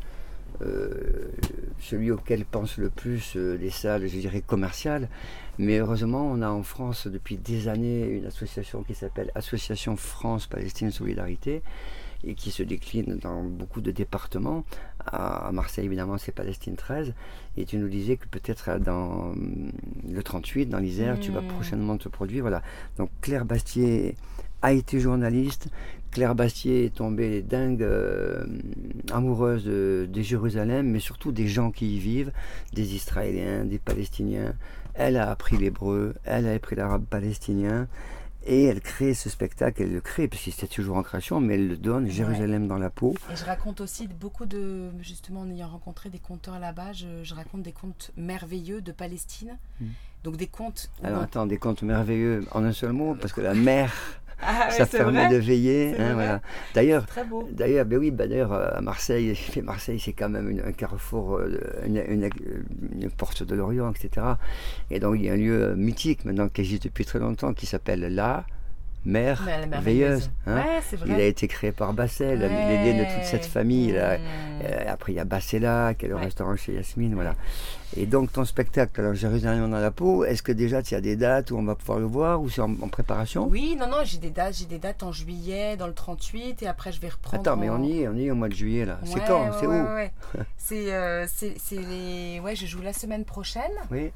Speaker 1: euh, celui auquel pensent le plus euh, les salles, je dirais, commerciales. Mais heureusement, on a en France depuis des années une association qui s'appelle Association France-Palestine Solidarité et qui se décline dans beaucoup de départements. À à Marseille, évidemment, c'est Palestine treize. Et tu nous disais que peut-être dans hum, le trente-huit, dans l'Isère, tu vas
Speaker 2: Mm.
Speaker 1: prochainement te produire. Voilà. Donc Claire Bastier a été journaliste. Claire Bastier est tombée dingue, euh, amoureuse de, de Jérusalem, mais surtout des gens qui y vivent, des Israéliens, des Palestiniens. Elle a appris l'hébreu, elle a appris l'arabe palestinien, et elle crée ce spectacle, elle le crée, parce que c'est toujours en création, mais elle le donne, Jérusalem dans la peau.
Speaker 2: Et je raconte aussi beaucoup de, justement en ayant rencontré des conteurs là-bas, je, je raconte des contes merveilleux de Palestine.
Speaker 1: Mm.
Speaker 2: Donc des contes... où
Speaker 1: Alors
Speaker 2: on-
Speaker 1: attends, des contes merveilleux en un seul mot, parce que la mer,
Speaker 2: Ah, ouais,
Speaker 1: ça
Speaker 2: c'est
Speaker 1: permet
Speaker 2: vrai.
Speaker 1: de veiller.
Speaker 2: C'est
Speaker 1: hein,
Speaker 2: vrai.
Speaker 1: voilà. D'ailleurs,
Speaker 2: Très beau.
Speaker 1: D'ailleurs, ben oui, ben d'ailleurs, euh, à Marseille, Marseille, c'est quand même une- un carrefour, euh, une, une- une porte de l'Orient, et cetera. Et donc, il y a un lieu euh, mythique maintenant qui existe depuis très longtemps qui s'appelle la mer
Speaker 2: Mais elle est
Speaker 1: veilleuse.
Speaker 2: merveilleuse.
Speaker 1: hein.
Speaker 2: Ouais, c'est
Speaker 1: Il a
Speaker 2: vrai.
Speaker 1: été créé par Bassel,
Speaker 2: Ouais.
Speaker 1: l'idée de toute cette famille. Là.
Speaker 2: Mmh.
Speaker 1: Euh, après, il y a Bassela, qui est le
Speaker 2: Ouais.
Speaker 1: restaurant chez Yasmine, voilà. Et donc, ton spectacle, alors Jérusalem dans la peau, est-ce que déjà tu as des dates où on va pouvoir le voir ou c'est en, en préparation?
Speaker 2: Oui, non, non, j'ai des dates, j'ai des dates en juillet, dans le trente-huit, et après je vais reprendre.
Speaker 1: Attends, mais
Speaker 2: en-
Speaker 1: on y est, on y est au mois de juillet là. c'est
Speaker 2: Ouais,
Speaker 1: quand?
Speaker 2: ouais,
Speaker 1: C'est
Speaker 2: ouais,
Speaker 1: où?
Speaker 2: ouais, ouais. C'est, euh, c'est, c'est les... Ouais, je joue la semaine prochaine.
Speaker 1: Oui.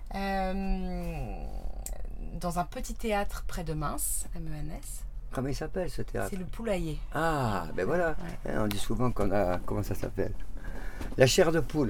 Speaker 2: euh, dans un petit théâtre près de Mainz, M E N S.
Speaker 1: Comment il s'appelle ce théâtre?
Speaker 2: C'est le Poulailler.
Speaker 1: Ah, ben voilà.
Speaker 2: Ouais.
Speaker 1: Hein, on dit souvent qu'on a. Comment ça s'appelle? La chair de poule.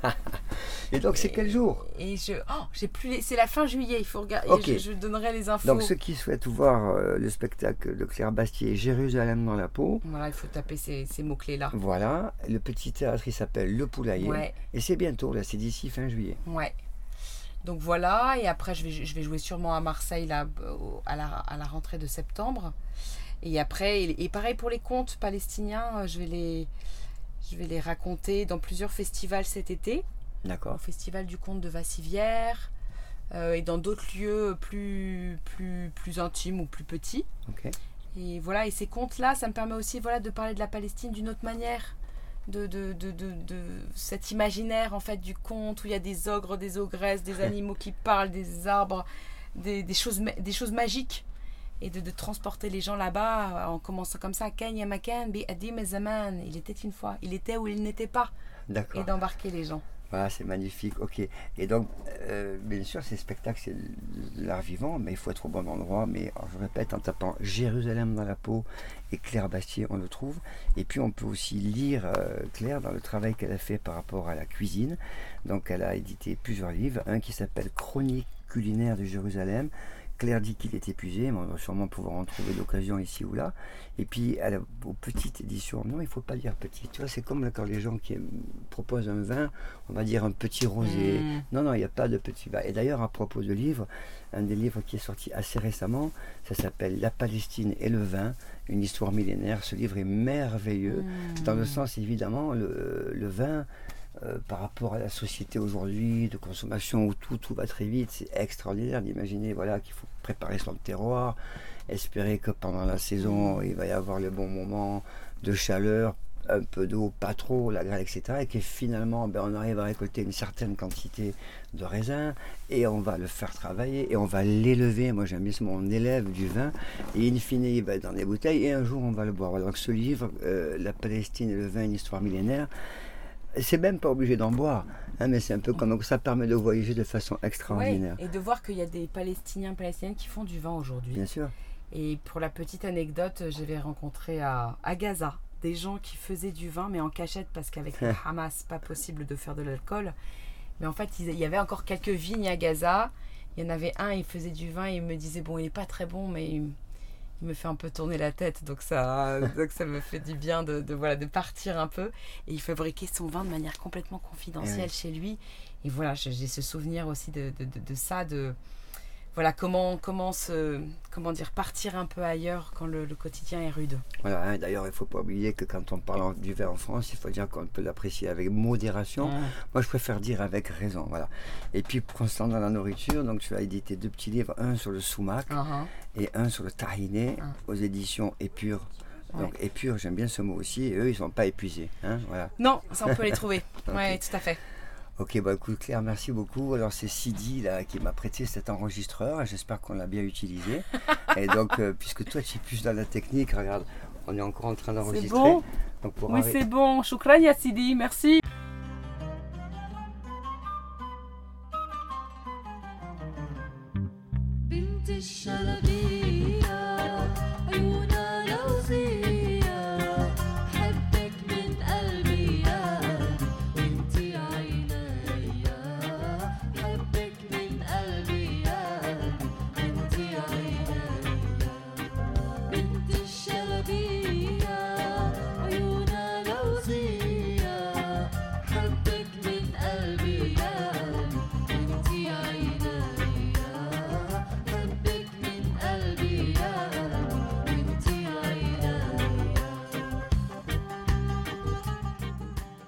Speaker 1: Et donc, c'est quel jour?
Speaker 2: Et je, oh, j'ai plus les- c'est la fin juillet, il faut regarder.
Speaker 1: Ok.
Speaker 2: Je, je donnerai les infos.
Speaker 1: Donc, ceux qui souhaitent voir euh, le spectacle de Claire Bastier, Jérusalem dans la peau,
Speaker 2: Voilà, il faut taper ces, ces mots-clés-là.
Speaker 1: voilà. Le petit théâtre, il s'appelle Le Poulailler.
Speaker 2: Ouais,
Speaker 1: Et c'est bientôt, là, c'est d'ici fin juillet.
Speaker 2: ouais. Donc voilà, et après je vais, je vais jouer sûrement à Marseille là, au- à, la, à la rentrée de septembre. Et après, et, et pareil pour les contes palestiniens, euh, je vais les, je vais les raconter dans plusieurs festivals cet été. Au
Speaker 1: D'accord.
Speaker 2: festival du conte de Vassivière euh, et dans d'autres lieux plus, plus, plus intimes ou plus petits.
Speaker 1: Ok.
Speaker 2: Et voilà, et ces contes-là, ça me permet aussi voilà, de parler de la Palestine d'une autre manière. De, de, de, de, de cet imaginaire en fait du conte où il y a des ogres, des ogresses, des animaux qui parlent, des arbres, des, des, choses, ma- des choses magiques. Et de, de transporter les gens là-bas en commençant comme ça. Kan yamakan bi adim zaman. Il était une fois, il était où il n'était pas.
Speaker 1: D'accord.
Speaker 2: Et d'embarquer les gens.
Speaker 1: Voilà, c'est magnifique. Ok. Et donc, euh, bien sûr, ces spectacles, c'est l'art vivant, mais il faut être au bon endroit. Mais alors, je répète, en tapant Jérusalem dans la peau et Claire Bastier, on le trouve. Et puis, on peut aussi lire euh, Claire dans le travail qu'elle a fait par rapport à la cuisine. Donc, elle a édité plusieurs livres. Un qui s'appelle Chronique culinaire de Jérusalem. Claire dit qu'il est épuisé, mais on va sûrement pouvoir en trouver l'occasion ici ou là. Et puis, elle a aux petites éditions. Non, il ne faut pas dire petit. Tu vois, c'est comme quand les gens qui aiment- proposent un vin, on va dire un petit rosé.
Speaker 2: Mmh.
Speaker 1: Non, non, il n'y a pas de petit vin. Et d'ailleurs, à propos de livres, un des livres qui est sorti assez récemment, ça s'appelle La Palestine et le vin, une histoire millénaire. Ce livre est merveilleux,
Speaker 2: Mmh.
Speaker 1: dans le sens, évidemment, le, le vin, euh, par rapport à la société aujourd'hui, de consommation où tout, tout va très vite, c'est extraordinaire d'imaginer voilà, qu'il faut préparer son terroir, espérer que pendant la saison, il va y avoir le bon moment de chaleur, un peu d'eau, pas trop, la grêle, et cetera. Et que finalement, ben, on arrive à récolter une certaine quantité de raisin et on va le faire travailler et on va l'élever. Moi, j'aime bien ce mot, on élève du vin et in fine, il va être dans des bouteilles et un jour, on va le boire. Donc, ce livre, euh, La Palestine et le vin, une histoire millénaire, c'est même pas obligé d'en boire, hein, mais c'est un peu comme donc ça permet de voyager de façon
Speaker 2: Ouais,
Speaker 1: extraordinaire.
Speaker 2: et de voir qu'il y a des Palestiniens, Palestiniennes qui font du vin aujourd'hui.
Speaker 1: Bien sûr.
Speaker 2: Et pour la petite anecdote, j'avais rencontré à, à Gaza des gens qui faisaient du vin, mais en cachette, parce qu'avec le Hamas, pas possible de faire de l'alcool. Mais en fait, il y avait encore quelques vignes à Gaza. Il y en avait un, il faisait du vin et il me disait, bon, il n'est pas très bon, mais il, il me fait un peu tourner la tête. Donc ça, donc ça me fait du bien de, de, voilà, de partir un peu. Et il fabriquait son vin de manière complètement confidentielle
Speaker 1: Eh oui.
Speaker 2: chez lui. Et voilà, j'ai j'ai ce souvenir aussi de, de, de, de ça, de... Voilà, comment, comment, se, comment dire, partir un peu ailleurs quand le, le quotidien est rude.
Speaker 1: Voilà, hein, d'ailleurs, il ne faut pas oublier que quand on parle en- du vin en France, il faut dire qu'on peut l'apprécier avec modération.
Speaker 2: Mmh.
Speaker 1: Moi, je préfère dire avec raison. Voilà. Et puis, constant dans la nourriture, donc tu as édité deux petits livres, un sur le sumac
Speaker 2: Uh-huh.
Speaker 1: et un sur le tahiné
Speaker 2: Ah.
Speaker 1: aux éditions Épure. Donc,
Speaker 2: Ouais.
Speaker 1: Épure, j'aime bien ce mot aussi. Et eux, ils ne sont pas épuisés. Hein, voilà.
Speaker 2: Non, ça on peut les trouver.
Speaker 1: Ok.
Speaker 2: Oui, tout à fait.
Speaker 1: Ok, bah écoute Claire, merci beaucoup. Alors c'est Sidi là qui m'a prêté cet enregistreur. J'espère qu'on l'a bien utilisé. Et donc, euh, puisque toi tu es plus dans la technique, regarde, on est encore en train d'enregistrer.
Speaker 2: bon.
Speaker 1: Donc pour
Speaker 2: Oui,
Speaker 1: arri-
Speaker 2: c'est bon. Choukran Yassidi, merci.